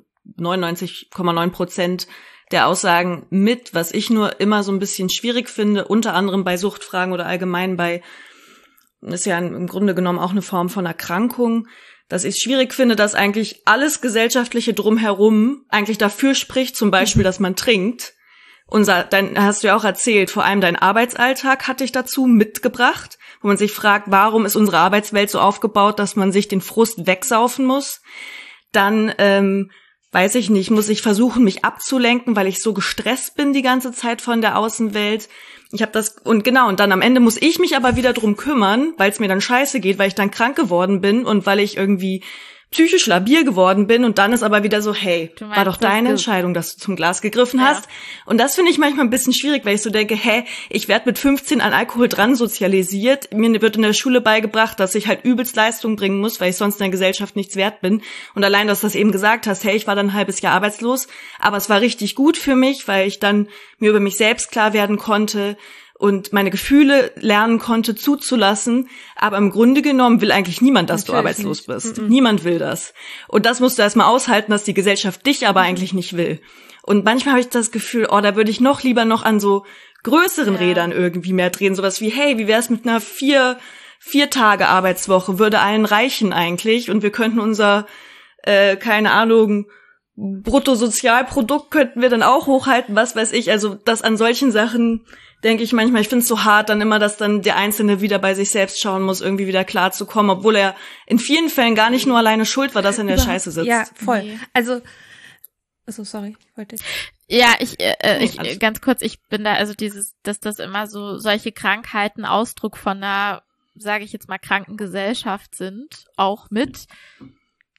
99,9% der Aussagen mit, was ich nur immer so ein bisschen schwierig finde, unter anderem bei Suchtfragen oder allgemein ist ja im Grunde genommen auch eine Form von Erkrankung, dass ich es schwierig finde, dass eigentlich alles Gesellschaftliche drumherum eigentlich dafür spricht, zum Beispiel, dass man trinkt. Dann hast du ja auch erzählt, vor allem dein Arbeitsalltag hat dich dazu mitgebracht, wo man sich fragt, warum ist unsere Arbeitswelt so aufgebaut, dass man sich den Frust wegsaufen muss. Dann, weiß ich nicht, muss ich versuchen, mich abzulenken, weil ich so gestresst bin die ganze Zeit von der Außenwelt. Und dann am Ende muss ich mich aber wieder drum kümmern, weil es mir dann scheiße geht, weil ich dann krank geworden bin und weil ich irgendwie psychisch labil geworden bin, und dann ist aber wieder so, hey, war doch deine Entscheidung, dass du zum Glas gegriffen hast. Und das finde ich manchmal ein bisschen schwierig, weil ich so denke, ich werde mit 15 an Alkohol dran sozialisiert. Mir wird in der Schule beigebracht, dass ich halt übelst Leistung bringen muss, weil ich sonst in der Gesellschaft nichts wert bin. Und allein, dass du das eben gesagt hast, ich war dann ein halbes Jahr arbeitslos, aber es war richtig gut für mich, weil ich dann mir über mich selbst klar werden konnte und meine Gefühle lernen konnte zuzulassen, aber im Grunde genommen will eigentlich niemand, dass du arbeitslos bist. Niemand will das. Und das musst du erstmal aushalten, dass die Gesellschaft dich aber eigentlich nicht will. Und manchmal habe ich das Gefühl, da würde ich lieber noch an so größeren Rädern irgendwie mehr drehen, sowas wie, wie wär's mit einer 4 Tage Arbeitswoche, würde allen reichen eigentlich, und wir könnten unser, keine Ahnung, Bruttosozialprodukt könnten wir dann auch hochhalten, was weiß ich, also das an solchen Sachen denke ich manchmal, ich finde es so hart dann immer, dass dann der Einzelne wieder bei sich selbst schauen muss, irgendwie wieder klar zu kommen, obwohl er in vielen Fällen gar nicht nur alleine schuld war, dass er in der Scheiße sitzt. Ja, voll. Nee. Also sorry, wollte ich. Ja, ich ganz kurz, ich bin da, also dass das immer so solche Krankheiten Ausdruck von einer, sage ich jetzt mal, kranken Gesellschaft sind, auch mit.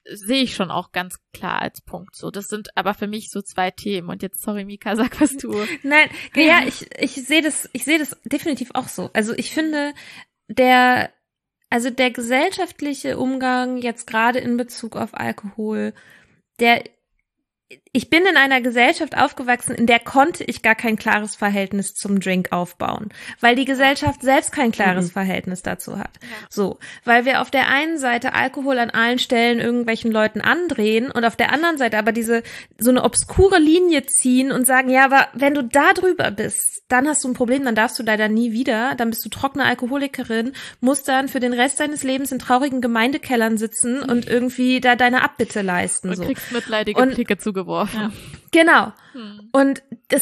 sehe ich schon auch ganz klar als Punkt so. Das sind aber für mich so 2 Themen. Und jetzt, sorry Mika, sag was du. Nein, ja, ich sehe das definitiv auch so. Also ich finde, der gesellschaftliche Umgang jetzt gerade in Bezug auf Alkohol, ich bin in einer Gesellschaft aufgewachsen, in der konnte ich gar kein klares Verhältnis zum Drink aufbauen, weil die Gesellschaft selbst kein klares Verhältnis dazu hat. Ja. So, weil wir auf der einen Seite Alkohol an allen Stellen irgendwelchen Leuten andrehen und auf der anderen Seite aber so eine obskure Linie ziehen und sagen, ja, aber wenn du da drüber bist, dann hast du ein Problem, dann darfst du leider nie wieder, dann bist du trockene Alkoholikerin, musst dann für den Rest deines Lebens in traurigen Gemeindekellern sitzen und irgendwie da deine Abbitte leisten. Und so. kriegst mitleidige Blicke zugeworfen. Ja. Genau. Und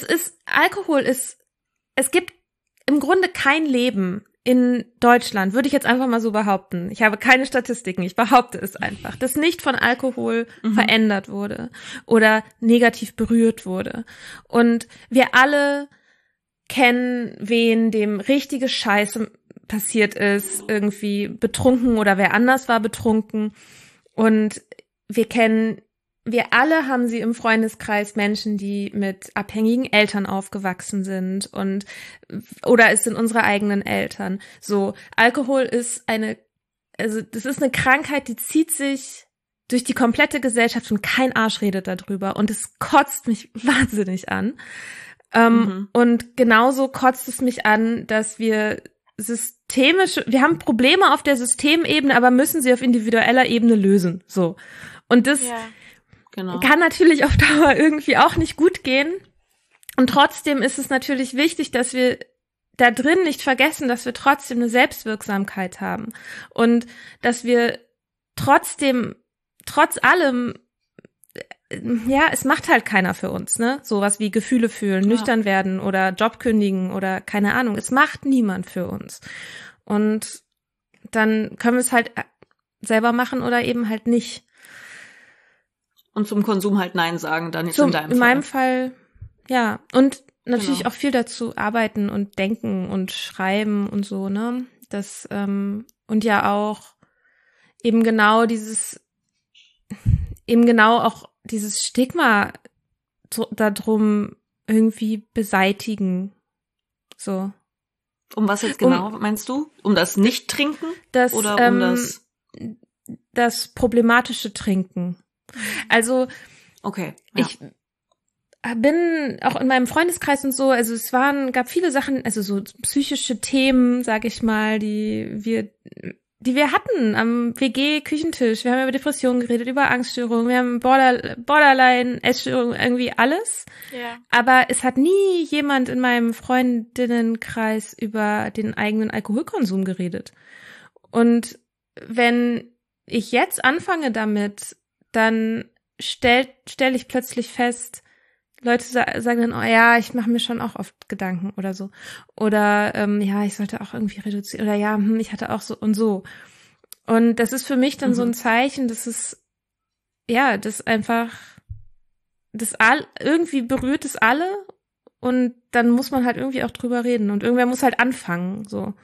es gibt im Grunde kein Leben in Deutschland, würde ich jetzt einfach mal so behaupten. Ich habe keine Statistiken, ich behaupte es einfach, das nicht von Alkohol verändert wurde oder negativ berührt wurde. Und wir alle kennen, wen dem richtige Scheiße passiert ist, irgendwie betrunken oder wer anders war betrunken. Und wir alle haben sie im Freundeskreis Menschen, die mit abhängigen Eltern aufgewachsen sind oder es sind unsere eigenen Eltern. So, Alkohol ist das ist eine Krankheit, die zieht sich durch die komplette Gesellschaft und kein Arsch redet darüber und es kotzt mich wahnsinnig an. Und genauso kotzt es mich an, dass wir haben Probleme auf der Systemebene, aber müssen sie auf individueller Ebene lösen. So. Und das kann natürlich auf Dauer irgendwie auch nicht gut gehen. Und trotzdem ist es natürlich wichtig, dass wir da drin nicht vergessen, dass wir trotzdem eine Selbstwirksamkeit haben. Und dass wir trotz allem, ja, es macht halt keiner für uns, ne? Sowas wie Gefühle fühlen, nüchtern werden oder Job kündigen oder keine Ahnung. Es macht niemand für uns. Und dann können wir es halt selber machen oder eben halt nicht. Und zum Konsum halt Nein sagen, dann nicht in deinem Fall. In meinem Fall, ja. Und natürlich auch viel dazu arbeiten und denken und schreiben und so, ne? Das, und ja auch eben genau auch dieses Stigma darum irgendwie beseitigen. So. Um was jetzt genau, meinst du? Um das Nicht-Trinken? Oder um das problematische Trinken. Also, okay, ja. Ich bin auch in meinem Freundeskreis und so, also gab viele Sachen, also so psychische Themen, sag ich mal, die wir hatten am WG-Küchentisch. Wir haben über Depressionen geredet, über Angststörungen, wir haben Borderline-Essstörungen, irgendwie alles. Ja. Aber es hat nie jemand in meinem Freundinnenkreis über den eigenen Alkoholkonsum geredet. Und wenn ich jetzt anfange damit, dann stell ich plötzlich fest, Leute sagen dann, oh ja, ich mache mir schon auch oft Gedanken oder so. Oder ja, ich sollte auch irgendwie reduzieren. Oder ja, ich hatte auch so und so. Und das ist für mich dann so ein Zeichen, dass es, ja, das einfach, irgendwie berührt es alle und dann muss man halt irgendwie auch drüber reden. Und irgendwer muss halt anfangen, so.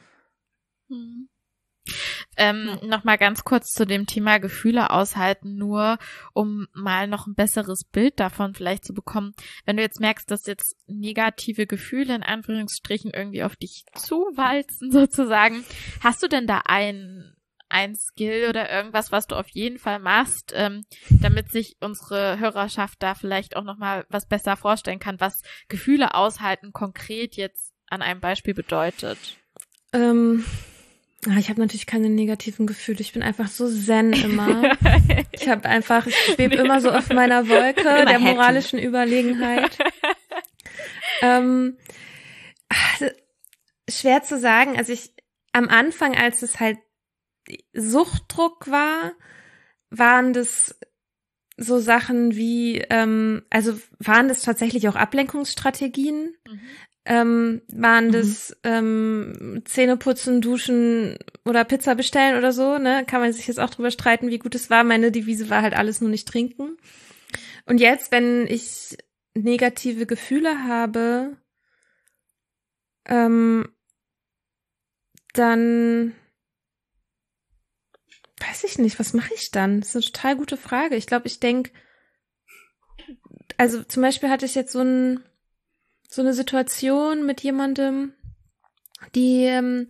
Noch mal ganz kurz zu dem Thema Gefühle aushalten, nur um mal noch ein besseres Bild davon vielleicht zu bekommen. Wenn du jetzt merkst, dass jetzt negative Gefühle in Anführungsstrichen irgendwie auf dich zuwalzen sozusagen, hast du denn da ein Skill oder irgendwas, was du auf jeden Fall machst, damit sich unsere Hörerschaft da vielleicht auch noch mal was besser vorstellen kann, was Gefühle aushalten konkret jetzt an einem Beispiel bedeutet? Ich habe natürlich keine negativen Gefühle. Ich bin einfach so zen immer. Ich schwebe immer so auf meiner Wolke der moralischen Überlegenheit. Schwer zu sagen. Also am Anfang, als es halt Suchtdruck war, waren das so Sachen wie, waren das tatsächlich auch Ablenkungsstrategien? Waren das Zähne putzen, duschen oder Pizza bestellen oder so, ne? Kann man sich jetzt auch drüber streiten, wie gut es war. Meine Devise war halt alles nur nicht trinken. Und jetzt, wenn ich negative Gefühle habe, dann weiß ich nicht, was mache ich dann? Das ist eine total gute Frage. Ich glaube, ich denke, also zum Beispiel hatte ich jetzt so eine Situation mit jemandem, die,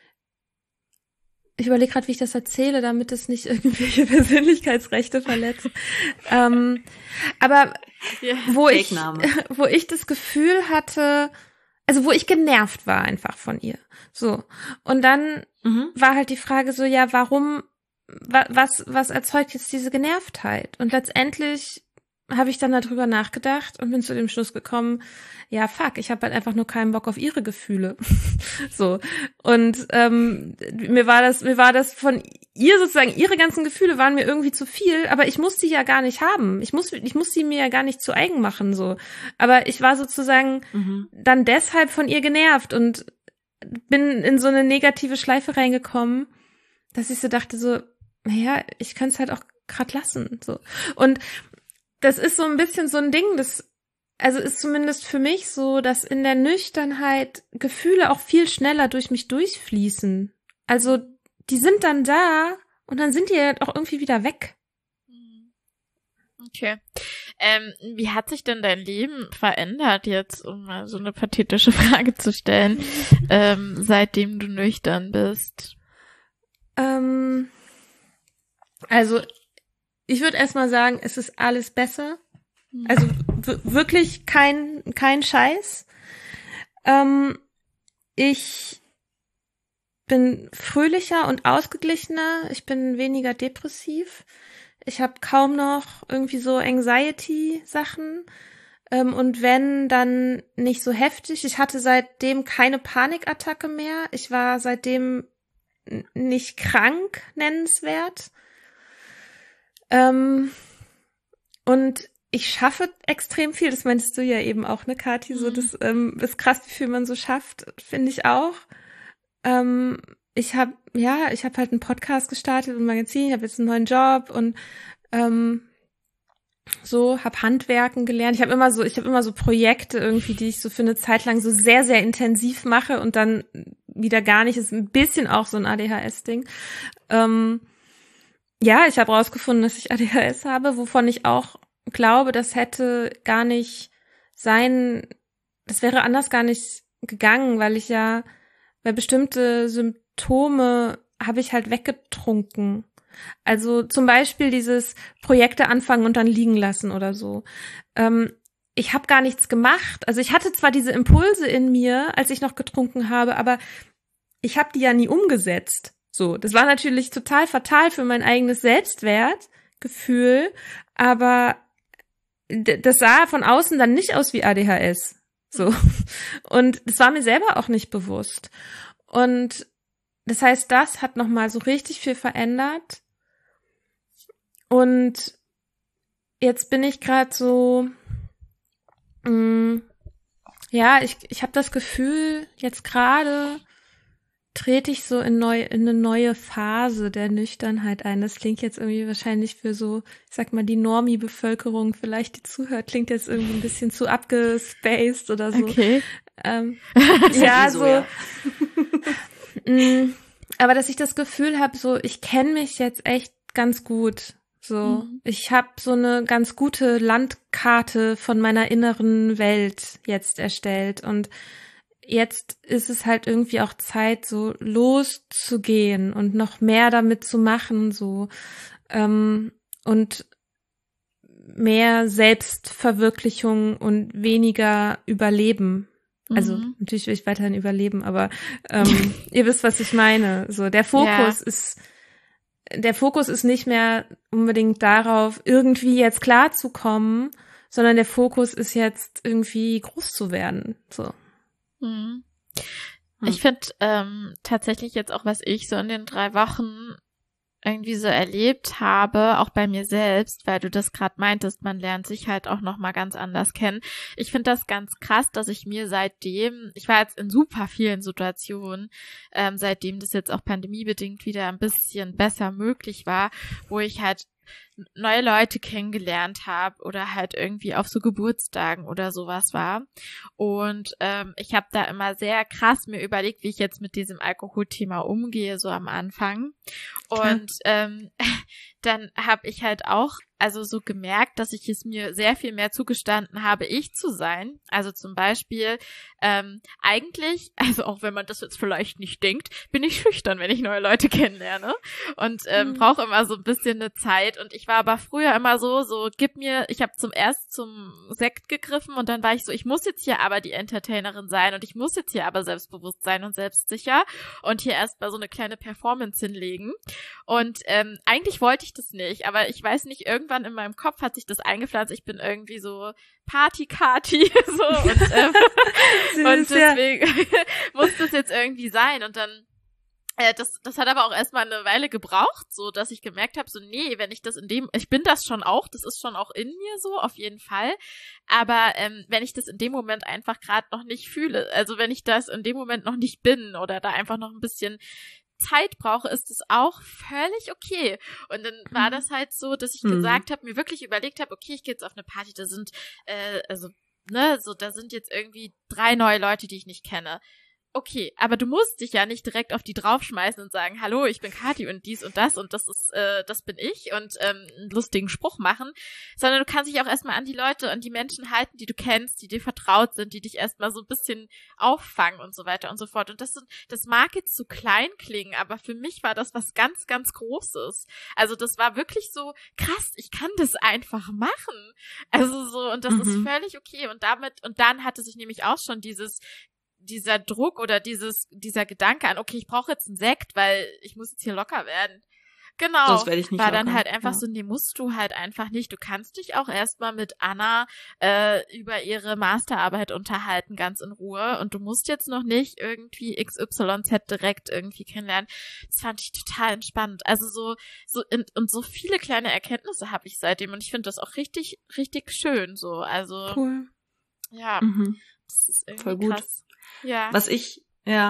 ich überlege gerade, wie ich das erzähle, damit es nicht irgendwelche Persönlichkeitsrechte verletzt. Aber wo ich das Gefühl hatte, also wo ich genervt war einfach von ihr. So. Und dann war halt die Frage so, ja, warum, was erzeugt jetzt diese Genervtheit? Und letztendlich habe ich dann darüber nachgedacht und bin zu dem Schluss gekommen, ja, fuck, ich habe halt einfach nur keinen Bock auf ihre Gefühle. So. Und mir war das von ihr sozusagen, ihre ganzen Gefühle waren mir irgendwie zu viel, aber ich muss die ja gar nicht haben. Ich muss sie mir ja gar nicht zu eigen machen, so. Aber ich war sozusagen dann deshalb von ihr genervt und bin in so eine negative Schleife reingekommen, dass ich so dachte so, naja, ich könnte es halt auch gerade lassen, so. Und das ist so ein bisschen so ein Ding, also ist zumindest für mich so, dass in der Nüchternheit Gefühle auch viel schneller durch mich durchfließen. Also die sind dann da und dann sind die halt auch irgendwie wieder weg. Okay. Wie hat sich denn dein Leben verändert jetzt, um mal so eine pathetische Frage zu stellen, seitdem du nüchtern bist? Also ich würde erstmal sagen, es ist alles besser. Also wirklich kein Scheiß. Ich bin fröhlicher und ausgeglichener. Ich bin weniger depressiv. Ich habe kaum noch irgendwie so Anxiety-Sachen. Und wenn, dann nicht so heftig. Ich hatte seitdem keine Panikattacke mehr. Ich war seitdem nicht krank, nennenswert. Und ich schaffe extrem viel, das meintest du ja eben auch, ne, Kathi, so das ist krass, wie viel man so schafft, finde ich auch. Ich habe halt einen Podcast gestartet, ein Magazin, ich habe jetzt einen neuen Job und so, habe Handwerken gelernt. Ich habe immer so Projekte irgendwie, die ich so für eine Zeit lang so sehr, sehr intensiv mache und dann wieder gar nicht, ist ein bisschen auch so ein ADHS-Ding. Ja, ich habe rausgefunden, dass ich ADHS habe, wovon ich auch glaube, das wäre anders gar nicht gegangen, weil bestimmte Symptome habe ich halt weggetrunken. Also zum Beispiel dieses Projekte anfangen und dann liegen lassen oder so. Ich habe gar nichts gemacht. Also ich hatte zwar diese Impulse in mir, als ich noch getrunken habe, aber ich habe die ja nie umgesetzt. So, das war natürlich total fatal für mein eigenes Selbstwertgefühl, aber das sah von außen dann nicht aus wie ADHS. So. Und das war mir selber auch nicht bewusst. Und das heißt, das hat nochmal so richtig viel verändert. Und jetzt bin ich gerade so, ich habe das Gefühl, jetzt gerade trete ich so in eine neue Phase der Nüchternheit ein. Das klingt jetzt irgendwie wahrscheinlich für so, ich sag mal, die Normie-Bevölkerung vielleicht, die zuhört, klingt jetzt irgendwie ein bisschen zu abgespaced oder so. Okay. Ja, so. Ja. Aber dass ich das Gefühl habe, so, ich kenne mich jetzt echt ganz gut. So, ich habe so eine ganz gute Landkarte von meiner inneren Welt jetzt erstellt und jetzt ist es halt irgendwie auch Zeit, so loszugehen und noch mehr damit zu machen, so und mehr Selbstverwirklichung und weniger Überleben. Also natürlich will ich weiterhin überleben, aber ihr wisst, was ich meine. So der Fokus ist nicht mehr unbedingt darauf, irgendwie jetzt klarzukommen, sondern der Fokus ist jetzt irgendwie groß zu werden. So. Ich finde tatsächlich jetzt auch, was ich so in den 3 Wochen irgendwie so erlebt habe, auch bei mir selbst, weil du das gerade meintest, man lernt sich halt auch nochmal ganz anders kennen. Ich finde das ganz krass, dass ich mir seitdem, ich war jetzt in super vielen Situationen, seitdem das jetzt auch pandemiebedingt wieder ein bisschen besser möglich war, wo ich halt neue Leute kennengelernt habe oder halt irgendwie auf so Geburtstagen oder sowas war. Und ich habe da immer sehr krass mir überlegt, wie ich jetzt mit diesem Alkoholthema umgehe, so am Anfang. Und dann habe ich halt auch also so gemerkt, dass ich es mir sehr viel mehr zugestanden habe, ich zu sein. Also zum Beispiel eigentlich, also auch wenn man das jetzt vielleicht nicht denkt, bin ich schüchtern, wenn ich neue Leute kennenlerne und brauche immer so ein bisschen eine Zeit. Und ich war aber früher immer so ich habe zuerst zum Sekt gegriffen und dann war ich so, ich muss jetzt hier aber die Entertainerin sein und ich muss jetzt hier aber selbstbewusst sein und selbstsicher und hier erstmal so eine kleine Performance hinlegen. Und eigentlich wollte ich das nicht, aber ich weiß nicht, irgendwann in meinem Kopf hat sich das eingepflanzt, ich bin irgendwie so Party-Kati so und deswegen muss das jetzt irgendwie sein und dann das hat aber auch erstmal eine Weile gebraucht, so dass ich gemerkt habe, so nee, wenn ich das ich bin das schon auch, das ist schon auch in mir so, auf jeden Fall, aber wenn ich das in dem Moment einfach gerade noch nicht fühle, also wenn ich das in dem Moment noch nicht bin oder da einfach noch ein bisschen Zeit brauche, ist es auch völlig okay. Und dann war das halt so, dass ich gesagt habe, mir wirklich überlegt habe, okay, ich gehe jetzt auf eine Party, da sind da sind jetzt irgendwie 3 neue Leute, die ich nicht kenne. Okay, aber du musst dich ja nicht direkt auf die draufschmeißen und sagen, hallo, ich bin Kathi und dies und das bin ich und einen lustigen Spruch machen, sondern du kannst dich auch erstmal an die Leute und die Menschen halten, die du kennst, die dir vertraut sind, die dich erstmal so ein bisschen auffangen und so weiter und so fort. Und das mag jetzt so klein klingen, aber für mich war das was ganz, ganz Großes. Also das war wirklich so, krass, ich kann das einfach machen. Also so, und das ist völlig okay. Und dann hatte sich nämlich auch schon dieser Druck oder dieser Gedanke an, okay, ich brauche jetzt einen Sekt, weil ich muss jetzt hier locker werden. Genau. Sonst werde ich nicht war locker. Dann halt einfach so, nee, musst du halt einfach nicht. Du kannst dich auch erstmal mit Anna über ihre Masterarbeit unterhalten, ganz in Ruhe. Und du musst jetzt noch nicht irgendwie XYZ direkt irgendwie kennenlernen. Das fand ich total entspannt. Also so viele kleine Erkenntnisse habe ich seitdem und ich finde das auch richtig, richtig schön so. Also cool. Ja, das ist irgendwie voll gut. Krass. Ja. Was ich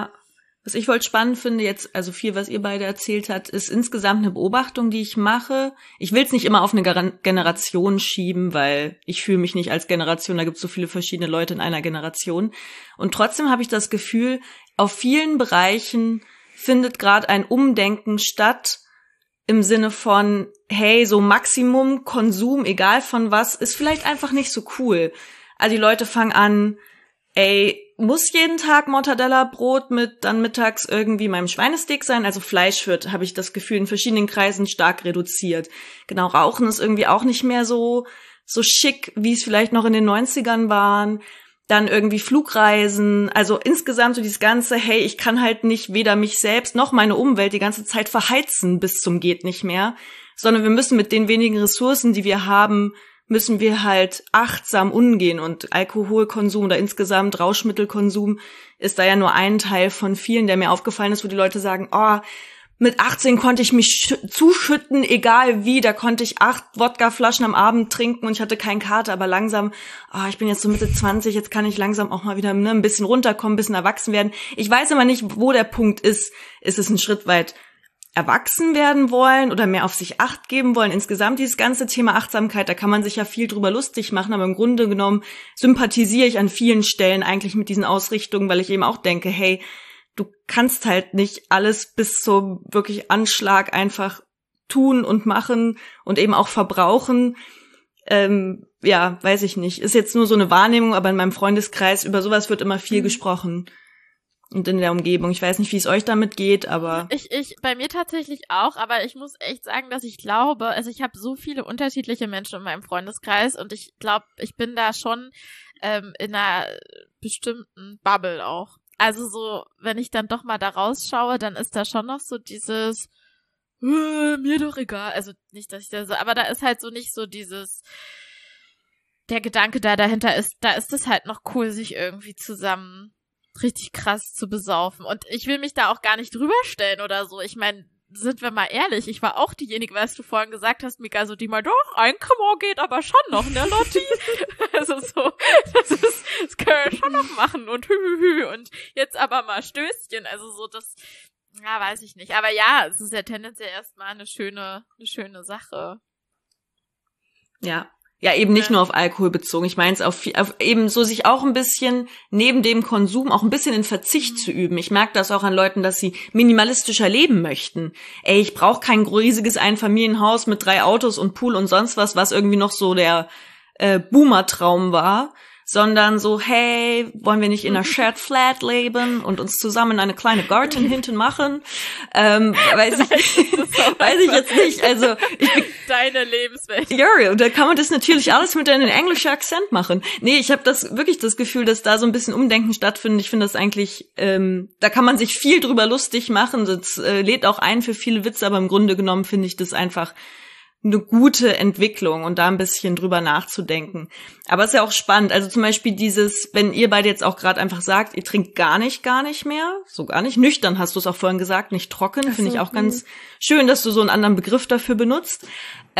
voll spannend finde jetzt, also viel, was ihr beide erzählt habt, ist insgesamt eine Beobachtung, die ich mache. Ich will es nicht immer auf eine Generation schieben, weil ich fühle mich nicht als Generation, da gibt es so viele verschiedene Leute in einer Generation. Und trotzdem habe ich das Gefühl, auf vielen Bereichen findet gerade ein Umdenken statt, im Sinne von, hey, so Maximum Konsum, egal von was, ist vielleicht einfach nicht so cool. Also die Leute fangen an, ey, muss jeden Tag Mortadella-Brot mit dann mittags irgendwie meinem Schweinesteak sein? Also Fleisch wird, habe ich das Gefühl, in verschiedenen Kreisen stark reduziert. Genau, Rauchen ist irgendwie auch nicht mehr so schick, wie es vielleicht noch in den 90ern waren. Dann irgendwie Flugreisen, also insgesamt so dieses ganze, hey, ich kann halt nicht weder mich selbst noch meine Umwelt die ganze Zeit verheizen bis zum geht nicht mehr, sondern wir müssen mit den wenigen Ressourcen, die wir haben, müssen wir halt achtsam umgehen und Alkoholkonsum oder insgesamt Rauschmittelkonsum ist da ja nur ein Teil von vielen, der mir aufgefallen ist, wo die Leute sagen, oh, mit 18 konnte ich mich zuschütten, egal wie, da konnte ich 8 Wodkaflaschen am Abend trinken und ich hatte keine Karte, aber langsam, ich bin jetzt so Mitte 20, jetzt kann ich langsam auch mal wieder ein bisschen runterkommen, ein bisschen erwachsen werden. Ich weiß immer nicht, wo der Punkt ist. Ist es ein Schritt weit erwachsen werden wollen oder mehr auf sich Acht geben wollen? Insgesamt dieses ganze Thema Achtsamkeit, da kann man sich ja viel drüber lustig machen, aber im Grunde genommen sympathisiere ich an vielen Stellen eigentlich mit diesen Ausrichtungen, weil ich eben auch denke, hey, du kannst halt nicht alles bis zum wirklich Anschlag einfach tun und machen und eben auch verbrauchen. Weiß ich nicht. Ist jetzt nur so eine Wahrnehmung, aber in meinem Freundeskreis über sowas wird immer viel gesprochen. Und in der Umgebung. Ich weiß nicht, wie es euch damit geht, aber... Ich bei mir tatsächlich auch, aber ich muss echt sagen, dass ich glaube, also ich habe so viele unterschiedliche Menschen in meinem Freundeskreis und ich glaube, ich bin da schon in einer bestimmten Bubble auch. Also so, wenn ich dann doch mal da rausschaue, dann ist da schon noch so dieses mir doch egal. Also nicht, dass ich da so, aber da ist halt so nicht so dieses, der Gedanke dahinter ist, da ist es halt noch cool, sich irgendwie zusammen richtig krass zu besaufen. Und ich will mich da auch gar nicht drüber stellen oder so. Ich meine, sind wir mal ehrlich, ich war auch diejenige, was du vorhin gesagt hast, Mika, so die mal doch, ein Cremant geht aber schon noch, ne, Lotti? Also so, das können wir schon noch machen und und jetzt aber mal Stößchen, also so das, ja, weiß ich nicht. Aber ja, es ist ja tendenziell erstmal eine schöne Sache. Ja. Ja, eben nicht nur auf Alkohol bezogen. Ich meine es auf eben so sich auch ein bisschen neben dem Konsum auch ein bisschen in Verzicht zu üben. Ich merke das auch an Leuten, dass sie minimalistischer leben möchten. Ey, ich brauche kein riesiges Einfamilienhaus mit 3 Autos und Pool und sonst was irgendwie noch so der Boomer-Traum war, sondern so, hey, wollen wir nicht in einer Shared Flat leben und uns zusammen eine kleine Garten hinten machen? Weiß ich jetzt nicht. Also deine Lebenswelt. Ja, und da kann man das natürlich alles mit einem englischen Akzent machen. Nee, ich habe wirklich das Gefühl, dass da so ein bisschen Umdenken stattfindet. Ich finde das eigentlich, da kann man sich viel drüber lustig machen. Das lädt auch ein für viele Witze, aber im Grunde genommen finde ich das einfach eine gute Entwicklung und da ein bisschen drüber nachzudenken. Aber es ist ja auch spannend. Also zum Beispiel wenn ihr beide jetzt auch gerade einfach sagt, ihr trinkt gar nicht mehr, so gar nicht. Nüchtern hast du es auch vorhin gesagt, nicht trocken. Finde ich auch ganz schön, dass du so einen anderen Begriff dafür benutzt.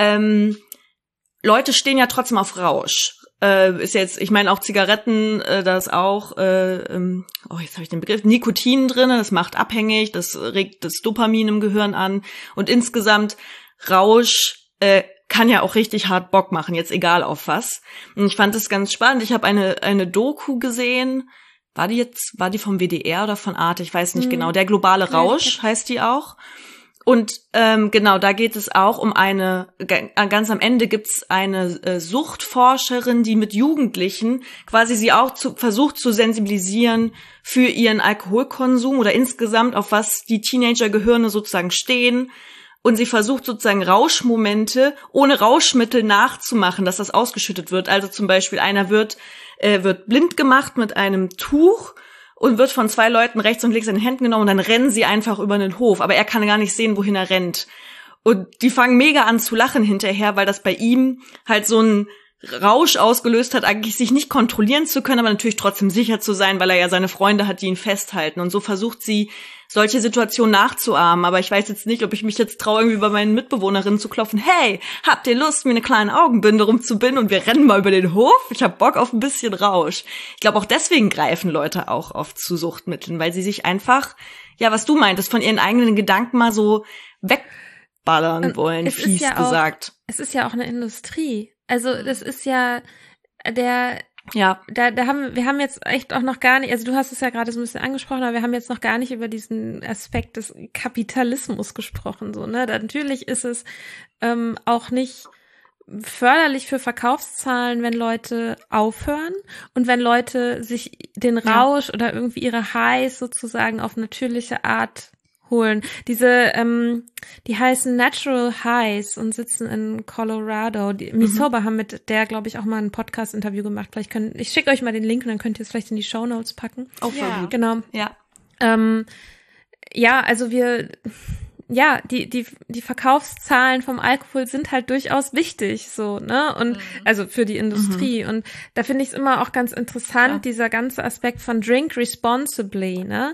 Leute stehen ja trotzdem auf Rausch. Ist jetzt, ich meine auch Zigaretten, da ist auch, jetzt habe ich den Begriff, Nikotin drin, das macht abhängig, das regt das Dopamin im Gehirn an und insgesamt Rausch kann ja auch richtig hart Bock machen, jetzt egal auf was. Und ich fand das ganz spannend. Ich habe eine Doku gesehen. War die vom WDR oder von Arte? Ich weiß nicht genau. Der globale Rausch heißt die auch. Und genau, da geht es auch um ganz am Ende gibt's eine Suchtforscherin, die mit Jugendlichen quasi sie auch versucht zu sensibilisieren für ihren Alkoholkonsum oder insgesamt auf was die Teenager-Gehirne sozusagen stehen. Und sie versucht sozusagen Rauschmomente ohne Rauschmittel nachzumachen, dass das ausgeschüttet wird. Also zum Beispiel einer wird blind gemacht mit einem Tuch und wird von 2 Leuten rechts und links in den Händen genommen und dann rennen sie einfach über den Hof. Aber er kann gar nicht sehen, wohin er rennt. Und die fangen mega an zu lachen hinterher, weil das bei ihm halt so ein Rausch ausgelöst hat, eigentlich sich nicht kontrollieren zu können, aber natürlich trotzdem sicher zu sein, weil er ja seine Freunde hat, die ihn festhalten. Und so versucht sie, solche Situationen nachzuahmen. Aber ich weiß jetzt nicht, ob ich mich jetzt traue, irgendwie bei meinen Mitbewohnerinnen zu klopfen. Hey, habt ihr Lust, mir eine kleine Augenbinde rumzubinden und wir rennen mal über den Hof? Ich hab Bock auf ein bisschen Rausch. Ich glaube, auch deswegen greifen Leute auch oft zu Suchtmitteln, weil sie sich einfach, ja, was du meintest, von ihren eigenen Gedanken mal so wegballern wollen, fies gesagt. Es ist ja auch eine Industrie. Also das ist ja wir haben jetzt echt auch noch gar nicht, also du hast es ja gerade so ein bisschen angesprochen, aber wir haben jetzt noch gar nicht über diesen Aspekt des Kapitalismus gesprochen, so, ne? Natürlich ist es auch nicht förderlich für Verkaufszahlen, wenn Leute aufhören und wenn Leute sich den Rausch oder irgendwie ihre Highs sozusagen auf natürliche Art holen. Die heißen Natural Highs und sitzen in Colorado. Misoba haben mit der, glaube ich, auch mal ein Podcast-Interview gemacht. Ich schicke euch mal den Link und dann könnt ihr es vielleicht in die Shownotes packen. Oh, voll gut. Genau. Ja. Also die Verkaufszahlen vom Alkohol sind halt durchaus wichtig, so, ne? Und also für die Industrie. Und da finde ich es immer auch ganz interessant, dieser ganze Aspekt von Drink Responsibly, ne?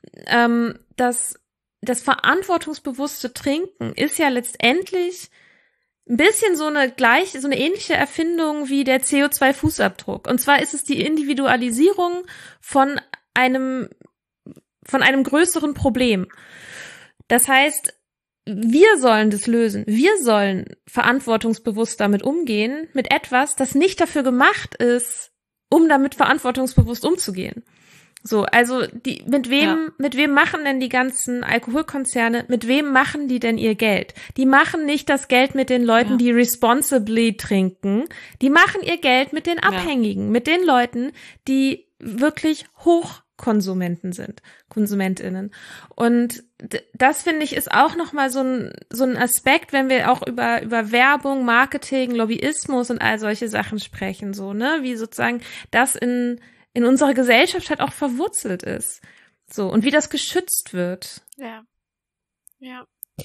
Das verantwortungsbewusste Trinken ist ja letztendlich ein bisschen so eine ähnliche Erfindung wie der CO2-Fußabdruck. Und zwar ist es die Individualisierung von einem größeren Problem. Das heißt, wir sollen das lösen. Wir sollen verantwortungsbewusst damit umgehen, mit etwas, das nicht dafür gemacht ist, um damit verantwortungsbewusst umzugehen. So, also mit wem machen denn die ganzen Alkoholkonzerne, mit wem machen die denn ihr Geld? Die machen nicht das Geld mit den Leuten, die responsibly trinken. Die machen ihr Geld mit den Abhängigen, mit den Leuten, die wirklich Hochkonsumenten sind, KonsumentInnen. Und das, finde ich, ist auch nochmal so ein Aspekt, wenn wir auch über Werbung, Marketing, Lobbyismus und all solche Sachen sprechen, so, ne, wie sozusagen das in unserer Gesellschaft halt auch verwurzelt ist. So, und wie das geschützt wird. Ja.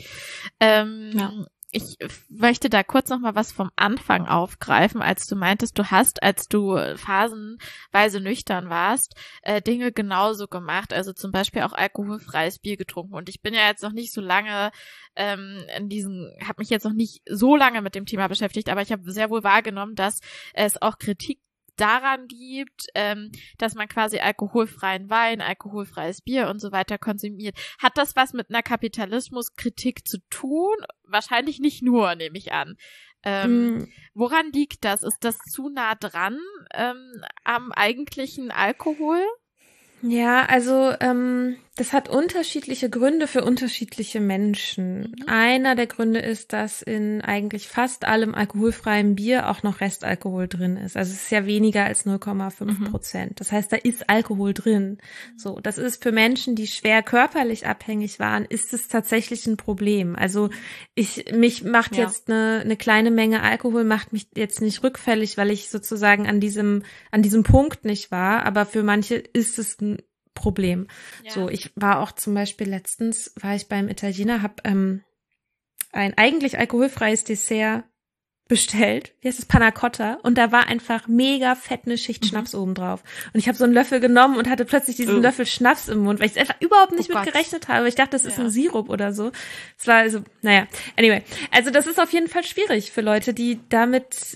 Ich möchte da kurz noch mal was vom Anfang aufgreifen, als du meintest, als du phasenweise nüchtern warst, Dinge genauso gemacht, also zum Beispiel auch alkoholfreies Bier getrunken. Und ich bin ja jetzt noch nicht so lange habe mich jetzt noch nicht so lange mit dem Thema beschäftigt, aber ich habe sehr wohl wahrgenommen, dass es auch Kritik daran gibt, dass man quasi alkoholfreien Wein, alkoholfreies Bier und so weiter konsumiert. Hat das was mit einer Kapitalismuskritik zu tun? Wahrscheinlich nicht nur, nehme ich an. Woran liegt das? Ist das zu nah dran am eigentlichen Alkohol? Ja, also das hat unterschiedliche Gründe für unterschiedliche Menschen. Einer der Gründe ist, dass in eigentlich fast allem alkoholfreiem Bier auch noch Restalkohol drin ist. Also es ist ja weniger als 0,5%. Das heißt, da ist Alkohol drin. So, das ist für Menschen, die schwer körperlich abhängig waren, ist es tatsächlich ein Problem. Also mich macht jetzt eine kleine Menge Alkohol macht mich jetzt nicht rückfällig, weil ich sozusagen an diesem Punkt nicht war. Aber für manche ist es ein Problem. Ja. So, ich war auch zum Beispiel letztens, war ich beim Italiener, habe ein eigentlich alkoholfreies Dessert bestellt, wie heißt es, Panna Cotta, und da war einfach mega fett eine Schicht Schnaps oben drauf. Und ich habe so einen Löffel genommen und hatte plötzlich diesen Löffel Schnaps im Mund, weil ich es einfach überhaupt nicht mit gerechnet habe. Ich dachte, das ist ein Sirup oder so. Es war also, naja, anyway. Also das ist auf jeden Fall schwierig für Leute, das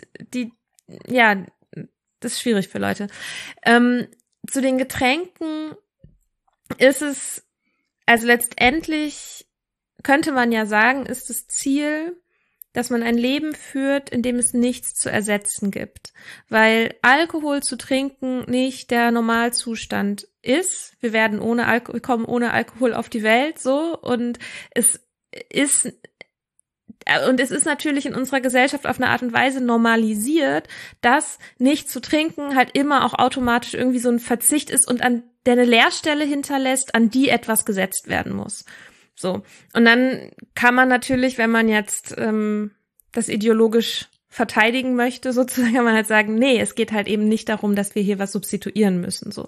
ist schwierig für Leute. Zu den Getränken ist es, also letztendlich könnte man ja sagen, ist das Ziel, dass man ein Leben führt, in dem es nichts zu ersetzen gibt. Weil Alkohol zu trinken nicht der Normalzustand ist. Wir werden kommen ohne Alkohol auf die Welt, so. Und es ist natürlich in unserer Gesellschaft auf eine Art und Weise normalisiert, dass nicht zu trinken halt immer auch automatisch irgendwie so ein Verzicht ist und der eine Leerstelle hinterlässt, an die etwas gesetzt werden muss. So. Und dann kann man natürlich, wenn man jetzt das ideologisch verteidigen möchte, sozusagen, kann man halt sagen, nee, es geht halt eben nicht darum, dass wir hier was substituieren müssen. So.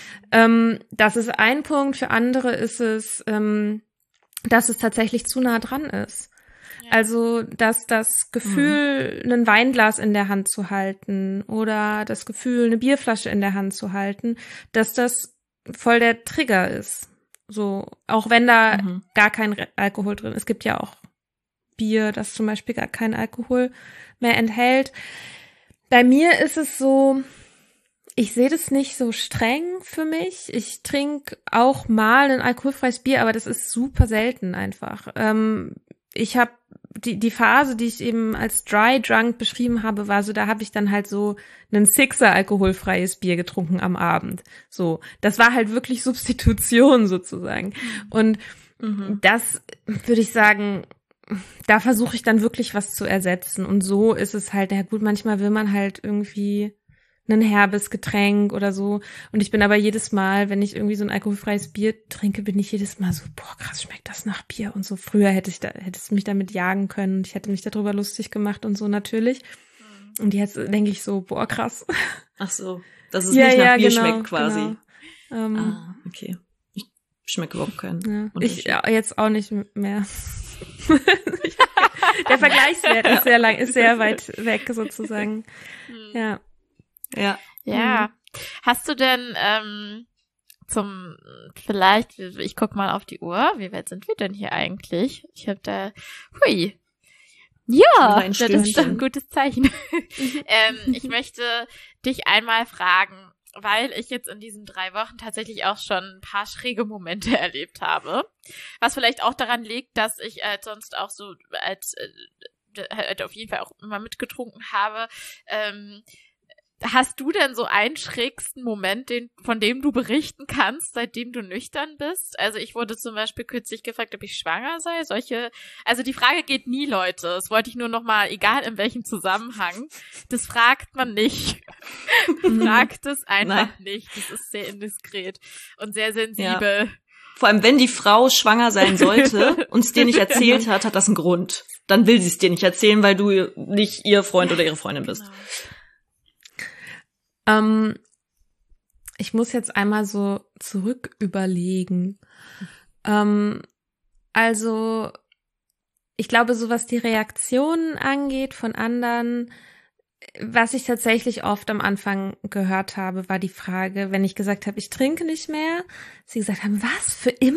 Das ist ein Punkt. Für andere ist es, dass es tatsächlich zu nah dran ist. Also, dass das Gefühl, ein Weinglas in der Hand zu halten oder das Gefühl, eine Bierflasche in der Hand zu halten, dass das voll der Trigger ist. So, auch wenn da gar kein Alkohol drin ist. Es gibt ja auch Bier, das zum Beispiel gar keinen Alkohol mehr enthält. Bei mir ist es so, ich sehe das nicht so streng für mich. Ich trinke auch mal ein alkoholfreies Bier, aber das ist super selten einfach. Ich habe die Phase, die ich eben als Dry Drunk beschrieben habe, war so, da habe ich dann halt so einen Sixer alkoholfreies Bier getrunken am Abend. So, das war halt wirklich Substitution sozusagen. Und das würde ich sagen, da versuche ich dann wirklich was zu ersetzen. Und so ist es halt, ja gut, manchmal will man halt irgendwie ein herbes Getränk oder so. Und ich bin aber jedes Mal, wenn ich irgendwie so ein alkoholfreies Bier trinke, bin ich jedes Mal so, boah, krass, schmeckt das nach Bier und so. Früher hätte es mich damit jagen können und ich hätte mich darüber lustig gemacht und so natürlich. Und jetzt denke ich so, boah, krass. Ach so, dass es nicht nach Bier schmeckt quasi. Genau. Okay. Ich schmecke überhaupt keinen. Ja. Ich jetzt auch nicht mehr. Der Vergleichswert ist sehr weit weg sozusagen. Ja. Ja. Hast du denn ich guck mal auf die Uhr, wie weit sind wir denn hier eigentlich? Ich habe da, ja, das ist ein gutes Zeichen. Ich möchte dich einmal fragen, weil ich jetzt in diesen 3 Wochen tatsächlich auch schon ein paar schräge Momente erlebt habe, was vielleicht auch daran liegt, dass ich sonst auch so auf jeden Fall auch immer mitgetrunken habe. Hast du denn so einen schrägsten Moment, von dem du berichten kannst, seitdem du nüchtern bist? Also ich wurde zum Beispiel kürzlich gefragt, ob ich schwanger sei. Also die Frage geht nie, Leute. Das wollte ich nur noch mal, egal in welchem Zusammenhang. Das fragt man nicht. Fragt es einfach nicht. Das ist sehr indiskret und sehr sensibel. Ja. Vor allem, wenn die Frau schwanger sein sollte und es dir nicht erzählt hat das einen Grund. Dann will sie es dir nicht erzählen, weil du nicht ihr Freund oder ihre Freundin bist. Genau. Ich muss jetzt einmal so zurück überlegen. Also, ich glaube, so was die Reaktionen angeht von anderen, was ich tatsächlich oft am Anfang gehört habe, war die Frage, wenn ich gesagt habe, ich trinke nicht mehr, sie gesagt haben, was, für immer?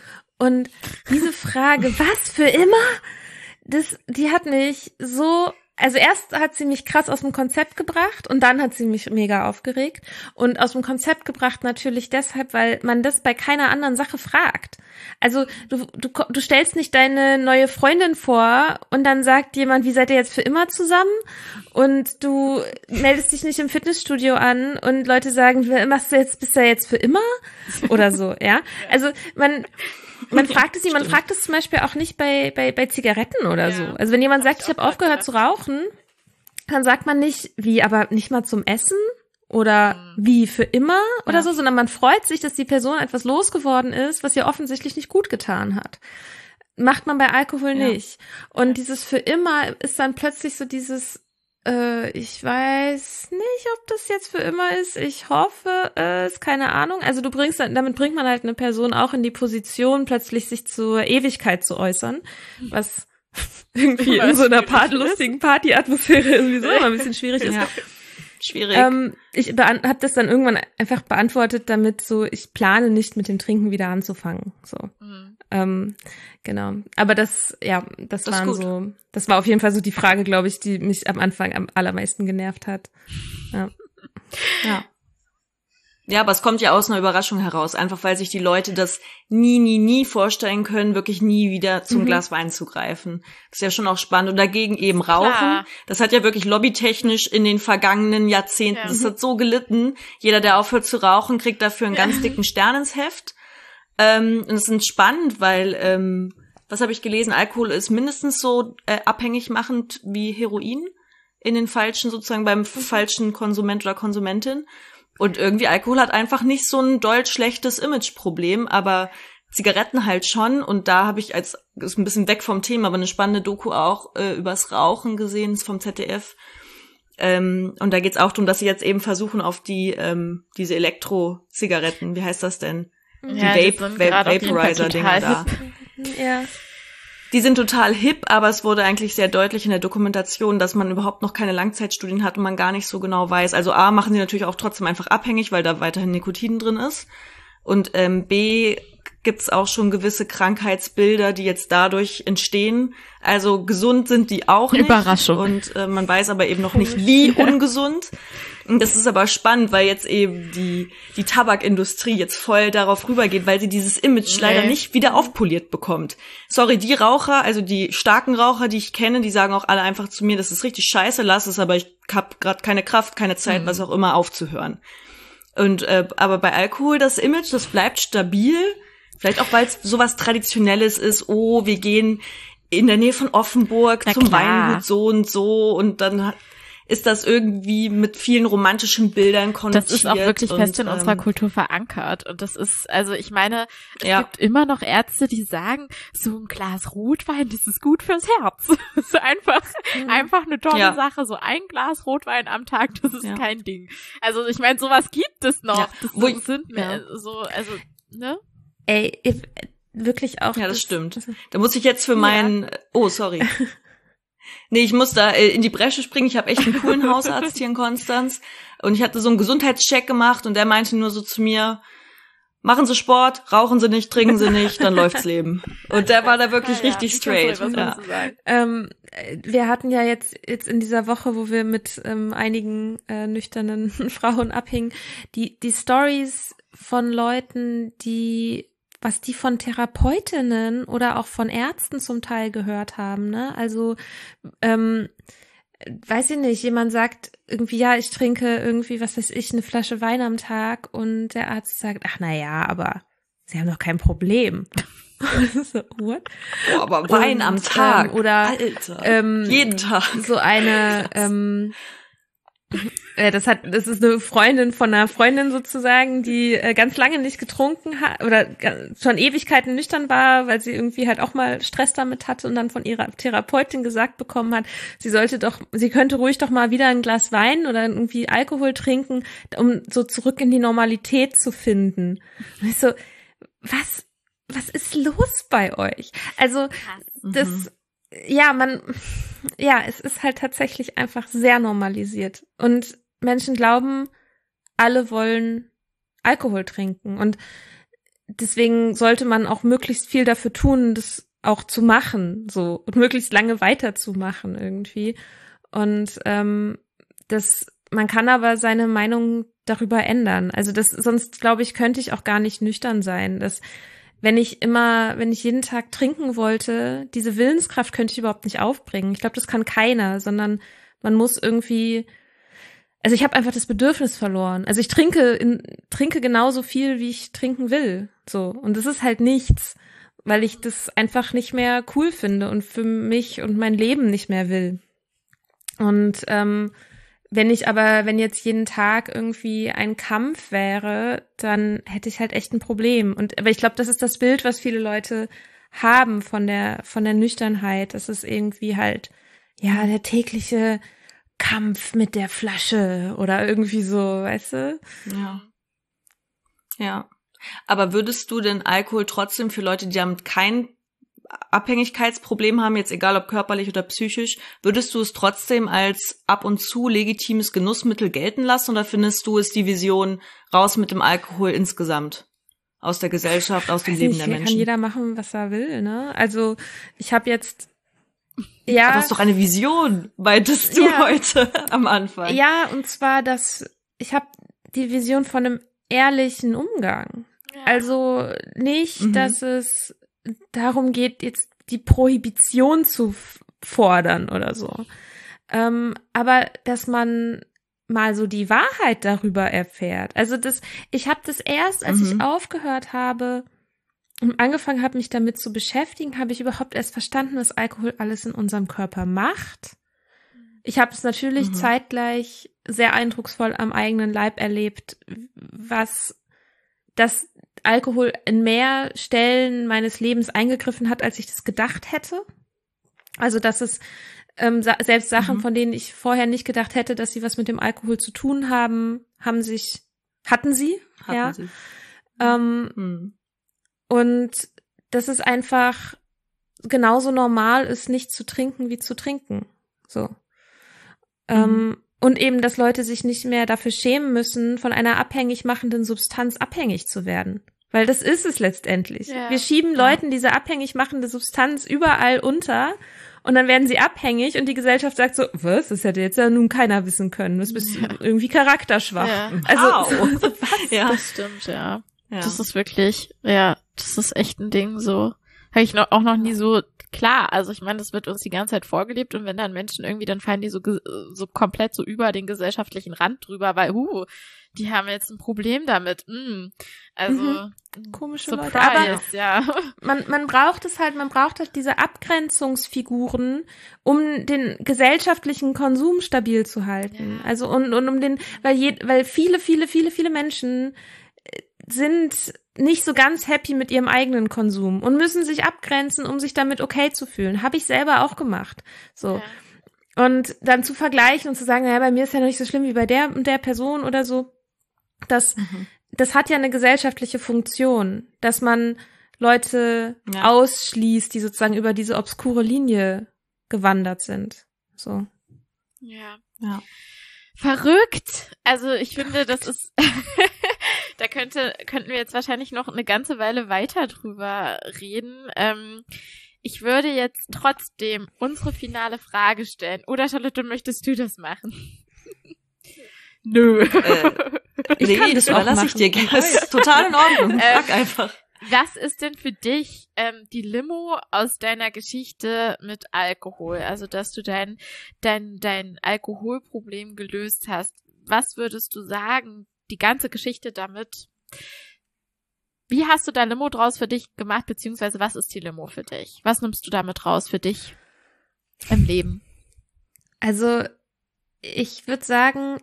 Und diese Frage, was, für immer? Die hat mich so also erst hat sie mich krass aus dem Konzept gebracht und dann hat sie mich mega aufgeregt. Und aus dem Konzept gebracht natürlich deshalb, weil man das bei keiner anderen Sache fragt. Also du stellst nicht deine neue Freundin vor und dann sagt jemand, wie seid ihr jetzt für immer zusammen? Und du meldest dich nicht im Fitnessstudio an und Leute sagen, bist du jetzt für immer? Oder so, ja? Also man fragt es nicht, man fragt es zum Beispiel auch nicht bei Zigaretten oder so. Also wenn jemand sagt, ich habe aufgehört zu rauchen, dann sagt man nicht, wie, aber nicht mal zum Essen oder wie für immer oder so, sondern man freut sich, dass die Person etwas losgeworden ist, was ihr offensichtlich nicht gut getan hat. Macht man bei Alkohol nicht. Und dieses für immer ist dann plötzlich so dieses, ich weiß nicht, ob das jetzt für immer ist. Ich hoffe es, keine Ahnung. Also damit bringt man halt eine Person auch in die Position, plötzlich sich zur Ewigkeit zu äußern, was irgendwie in so einer lustigen Partyatmosphäre sowieso immer ein bisschen schwierig ist. Ja. Schwierig. Ich habe das dann irgendwann einfach beantwortet, damit so, ich plane nicht mit dem Trinken wieder anzufangen. So. Genau. Aber das war auf jeden Fall so die Frage, glaube ich, die mich am Anfang am allermeisten genervt hat. Ja. Ja, aber es kommt ja aus einer Überraschung heraus, einfach weil sich die Leute das nie vorstellen können, wirklich nie wieder zum Glas Wein zu greifen. Das ist ja schon auch spannend. Und dagegen eben Rauchen. Klar. Das hat ja wirklich lobbytechnisch in den vergangenen Jahrzehnten, das hat so gelitten. Jeder, der aufhört zu rauchen, kriegt dafür einen ganz dicken Stern ins Heft. Und es ist spannend, weil, was habe ich gelesen, Alkohol ist mindestens so abhängig machend wie Heroin in den falschen, sozusagen beim falschen Konsument oder Konsumentin. Und irgendwie Alkohol hat einfach nicht so ein doll schlechtes Imageproblem, aber Zigaretten halt schon. Und da habe ich ist ein bisschen weg vom Thema, aber eine spannende Doku auch übers Rauchen gesehen, ist vom ZDF. Und da geht's auch darum, dass sie jetzt eben versuchen auf die diese Elektro-Zigaretten, wie heißt das denn? Ja, die Vaporizer-Dinger da. Ja. Die sind total hip, aber es wurde eigentlich sehr deutlich in der Dokumentation, dass man überhaupt noch keine Langzeitstudien hat und man gar nicht so genau weiß. Also A, machen sie natürlich auch trotzdem einfach abhängig, weil da weiterhin Nikotin drin ist. Und B, gibt's auch schon gewisse Krankheitsbilder, die jetzt dadurch entstehen. Also gesund sind die auch nicht. Überraschung. Und man weiß aber eben noch nicht, wie ungesund. Und das ist aber spannend, weil jetzt eben die Tabakindustrie jetzt voll darauf rübergeht, weil sie dieses Image leider nicht wieder aufpoliert bekommt. Sorry, die Raucher, also die starken Raucher, die ich kenne, die sagen auch alle einfach zu mir, das ist richtig scheiße, lass es, aber ich hab gerade keine Kraft, keine Zeit, was auch immer, aufzuhören. Und aber bei Alkohol, das Image, das bleibt stabil. Vielleicht auch, weil es sowas Traditionelles ist. Oh, wir gehen in der Nähe von Offenburg zum Weingut so und dann ist das irgendwie mit vielen romantischen Bildern konnotiert. Das ist auch wirklich fest in unserer Kultur verankert. Und das ist, also ich meine, es gibt immer noch Ärzte, die sagen, so ein Glas Rotwein, das ist gut fürs Herz. Das ist einfach eine tolle Sache. So ein Glas Rotwein am Tag, das ist kein Ding. Also ich meine, sowas gibt es noch. Ja. Das sind so, also, ne? Ey, wirklich auch. Ja, das stimmt. Da muss ich jetzt für meinen, oh, sorry. Nee, ich muss da in die Bresche springen. Ich habe echt einen coolen Hausarzt hier in Konstanz. Und ich hatte so einen Gesundheitscheck gemacht und der meinte nur so zu mir, machen Sie Sport, rauchen Sie nicht, trinken Sie nicht, dann läuft's Leben. Und der war da wirklich richtig straight. Wir hatten ja jetzt in dieser Woche, wo wir mit einigen nüchternen Frauen abhingen, die Stories von Leuten, was die von Therapeutinnen oder auch von Ärzten zum Teil gehört haben, ne? Also, weiß ich nicht, jemand sagt irgendwie, ja, ich trinke irgendwie, was weiß ich, eine Flasche Wein am Tag und der Arzt sagt, ach na ja, aber Sie haben doch kein Problem. So, what? Oh, aber Wein am Tag. Oder Alter, jeden Tag. So eine das ist eine Freundin von einer Freundin sozusagen, die ganz lange nicht getrunken hat oder schon Ewigkeiten nüchtern war, weil sie irgendwie halt auch mal Stress damit hatte und dann von ihrer Therapeutin gesagt bekommen hat, sie könnte ruhig doch mal wieder ein Glas Wein oder irgendwie Alkohol trinken, um so zurück in die Normalität zu finden. Und ich so, was ist los bei euch? Also, es ist halt tatsächlich einfach sehr normalisiert. Und Menschen glauben, alle wollen Alkohol trinken. Und deswegen sollte man auch möglichst viel dafür tun, das auch zu machen, so, und möglichst lange weiterzumachen irgendwie. Und man kann aber seine Meinung darüber ändern. Also sonst, glaube ich, könnte ich auch gar nicht nüchtern sein. Wenn ich jeden Tag trinken wollte, diese Willenskraft könnte ich überhaupt nicht aufbringen. Ich glaube, das kann keiner, sondern man muss irgendwie, also ich habe einfach das Bedürfnis verloren. Also ich trinke genauso viel, wie ich trinken will. So. Und das ist halt nichts, weil ich das einfach nicht mehr cool finde und für mich und mein Leben nicht mehr will. Und wenn jetzt jeden Tag irgendwie ein Kampf wäre, dann hätte ich halt echt ein Problem. Aber ich glaube, das ist das Bild, was viele Leute haben von der Nüchternheit. Das ist irgendwie halt, ja, der tägliche Kampf mit der Flasche oder irgendwie so, weißt du? Ja. Ja. Aber würdest du den Alkohol trotzdem für Leute, die damit kein Abhängigkeitsproblem haben, jetzt egal ob körperlich oder psychisch, würdest du es trotzdem als ab und zu legitimes Genussmittel gelten lassen oder findest du es die Vision raus mit dem Alkohol insgesamt? Aus der Gesellschaft, aus dem Leben der Menschen? Kann jeder machen, was er will, ne? Also, ich habe jetzt ja. Aber das ist doch eine Vision, meintest du heute am Anfang. Ja, und zwar, ich habe die Vision von einem ehrlichen Umgang. Ja. Also nicht, dass es darum geht, jetzt die Prohibition zu fordern oder so. Aber dass man mal so die Wahrheit darüber erfährt. Also ich habe das erst, als ich aufgehört habe und angefangen habe, mich damit zu beschäftigen, habe ich überhaupt erst verstanden, was Alkohol alles in unserem Körper macht. Ich habe es natürlich zeitgleich sehr eindrucksvoll am eigenen Leib erlebt, dass Alkohol in mehr Stellen meines Lebens eingegriffen hat, als ich das gedacht hätte. Also dass es selbst Sachen, von denen ich vorher nicht gedacht hätte, dass sie was mit dem Alkohol zu tun haben, hatten sie. Und dass es einfach genauso normal ist, nicht zu trinken wie zu trinken. So. Und eben, dass Leute sich nicht mehr dafür schämen müssen, von einer abhängig machenden Substanz abhängig zu werden. Weil das ist es letztendlich. Ja. Wir schieben Leuten diese abhängig machende Substanz überall unter und dann werden sie abhängig und die Gesellschaft sagt so, was? Das hätte jetzt ja nun keiner wissen können. Du bist irgendwie charakterschwach. Ja. Also, was? Ja. Das stimmt, ja. Das ist wirklich, das ist echt ein Ding so. Habe ich auch noch nie so klar. Also ich meine, das wird uns die ganze Zeit vorgelebt und wenn dann Menschen irgendwie, dann fallen die so komplett so über den gesellschaftlichen Rand drüber, weil die haben jetzt ein Problem damit. Also komische Surprise, Leute. Aber man braucht diese Abgrenzungsfiguren, um den gesellschaftlichen Konsum stabil zu halten. Ja. Also und um weil viele Menschen sind nicht so ganz happy mit ihrem eigenen Konsum und müssen sich abgrenzen, um sich damit okay zu fühlen. Habe ich selber auch gemacht. So. Ja. Und dann zu vergleichen und zu sagen, naja, bei mir ist ja noch nicht so schlimm wie bei der und der Person oder so. Das hat ja eine gesellschaftliche Funktion, dass man Leute ausschließt, die sozusagen über diese obskure Linie gewandert sind. So. Ja. Verrückt. Also ich finde, das ist da könnten wir jetzt wahrscheinlich noch eine ganze Weile weiter drüber reden. Ich würde jetzt trotzdem unsere finale Frage stellen. Oder Charlotte, möchtest du das machen? Nö. Das überlasse ich dir gerne. Das ist total in Ordnung. Frag einfach. Was ist denn für dich die Limo aus deiner Geschichte mit Alkohol? Also, dass du dein Alkoholproblem gelöst hast. Was würdest du sagen, die ganze Geschichte damit? Wie hast du dein Limo draus für dich gemacht, beziehungsweise was ist die Limo für dich? Was nimmst du damit raus für dich im Leben? Also, ich würde sagen,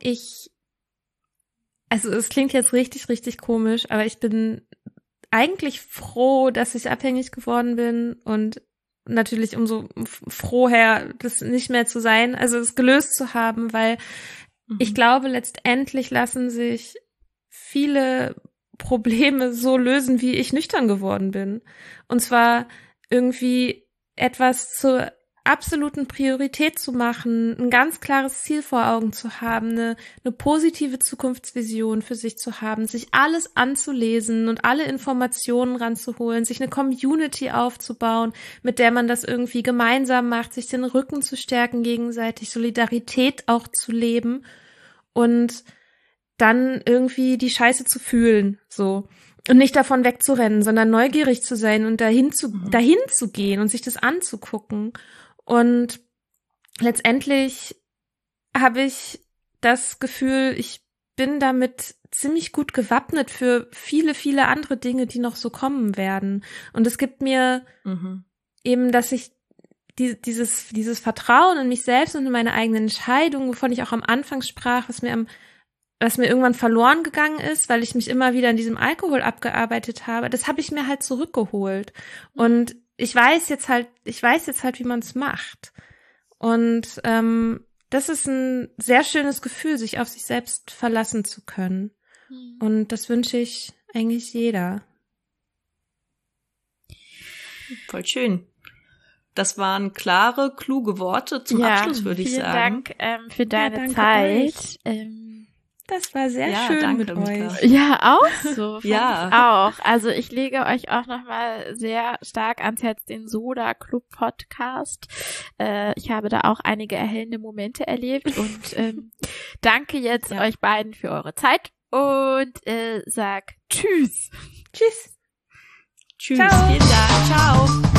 es klingt jetzt richtig, richtig komisch, aber ich bin eigentlich froh, dass ich abhängig geworden bin und natürlich umso froher, das nicht mehr zu sein, also es gelöst zu haben, weil ich glaube, letztendlich lassen sich viele Probleme so lösen, wie ich nüchtern geworden bin. Und zwar irgendwie etwas zu absoluten Priorität zu machen, ein ganz klares Ziel vor Augen zu haben, eine positive Zukunftsvision für sich zu haben, sich alles anzulesen und alle Informationen ranzuholen, sich eine Community aufzubauen, mit der man das irgendwie gemeinsam macht, sich den Rücken zu stärken gegenseitig, Solidarität auch zu leben und dann irgendwie die Scheiße zu fühlen, so. Und nicht davon wegzurennen, sondern neugierig zu sein und dahin zu gehen und sich das anzugucken. Und letztendlich habe ich das Gefühl, ich bin damit ziemlich gut gewappnet für viele, viele andere Dinge, die noch so kommen werden. Und es gibt mir eben, dass ich dieses Vertrauen in mich selbst und in meine eigenen Entscheidungen, wovon ich auch am Anfang sprach, was mir irgendwann verloren gegangen ist, weil ich mich immer wieder in diesem Alkohol abgearbeitet habe, das habe ich mir halt zurückgeholt. Und ich weiß jetzt halt, wie man es macht. Und das ist ein sehr schönes Gefühl, sich auf sich selbst verlassen zu können. Und das wünsche ich eigentlich jeder. Voll schön. Das waren klare, kluge Worte zum Abschluss, würde ich sagen. Vielen Dank für deine Zeit. Das war sehr schön mit euch. Ja, auch so. Auch. Also ich lege euch auch nochmal sehr stark ans Herz den Soda Club Podcast. Ich habe da auch einige erhellende Momente erlebt und danke jetzt euch beiden für eure Zeit und sag Tschüss. Tschüss. Ciao. Vielen Dank. Ciao.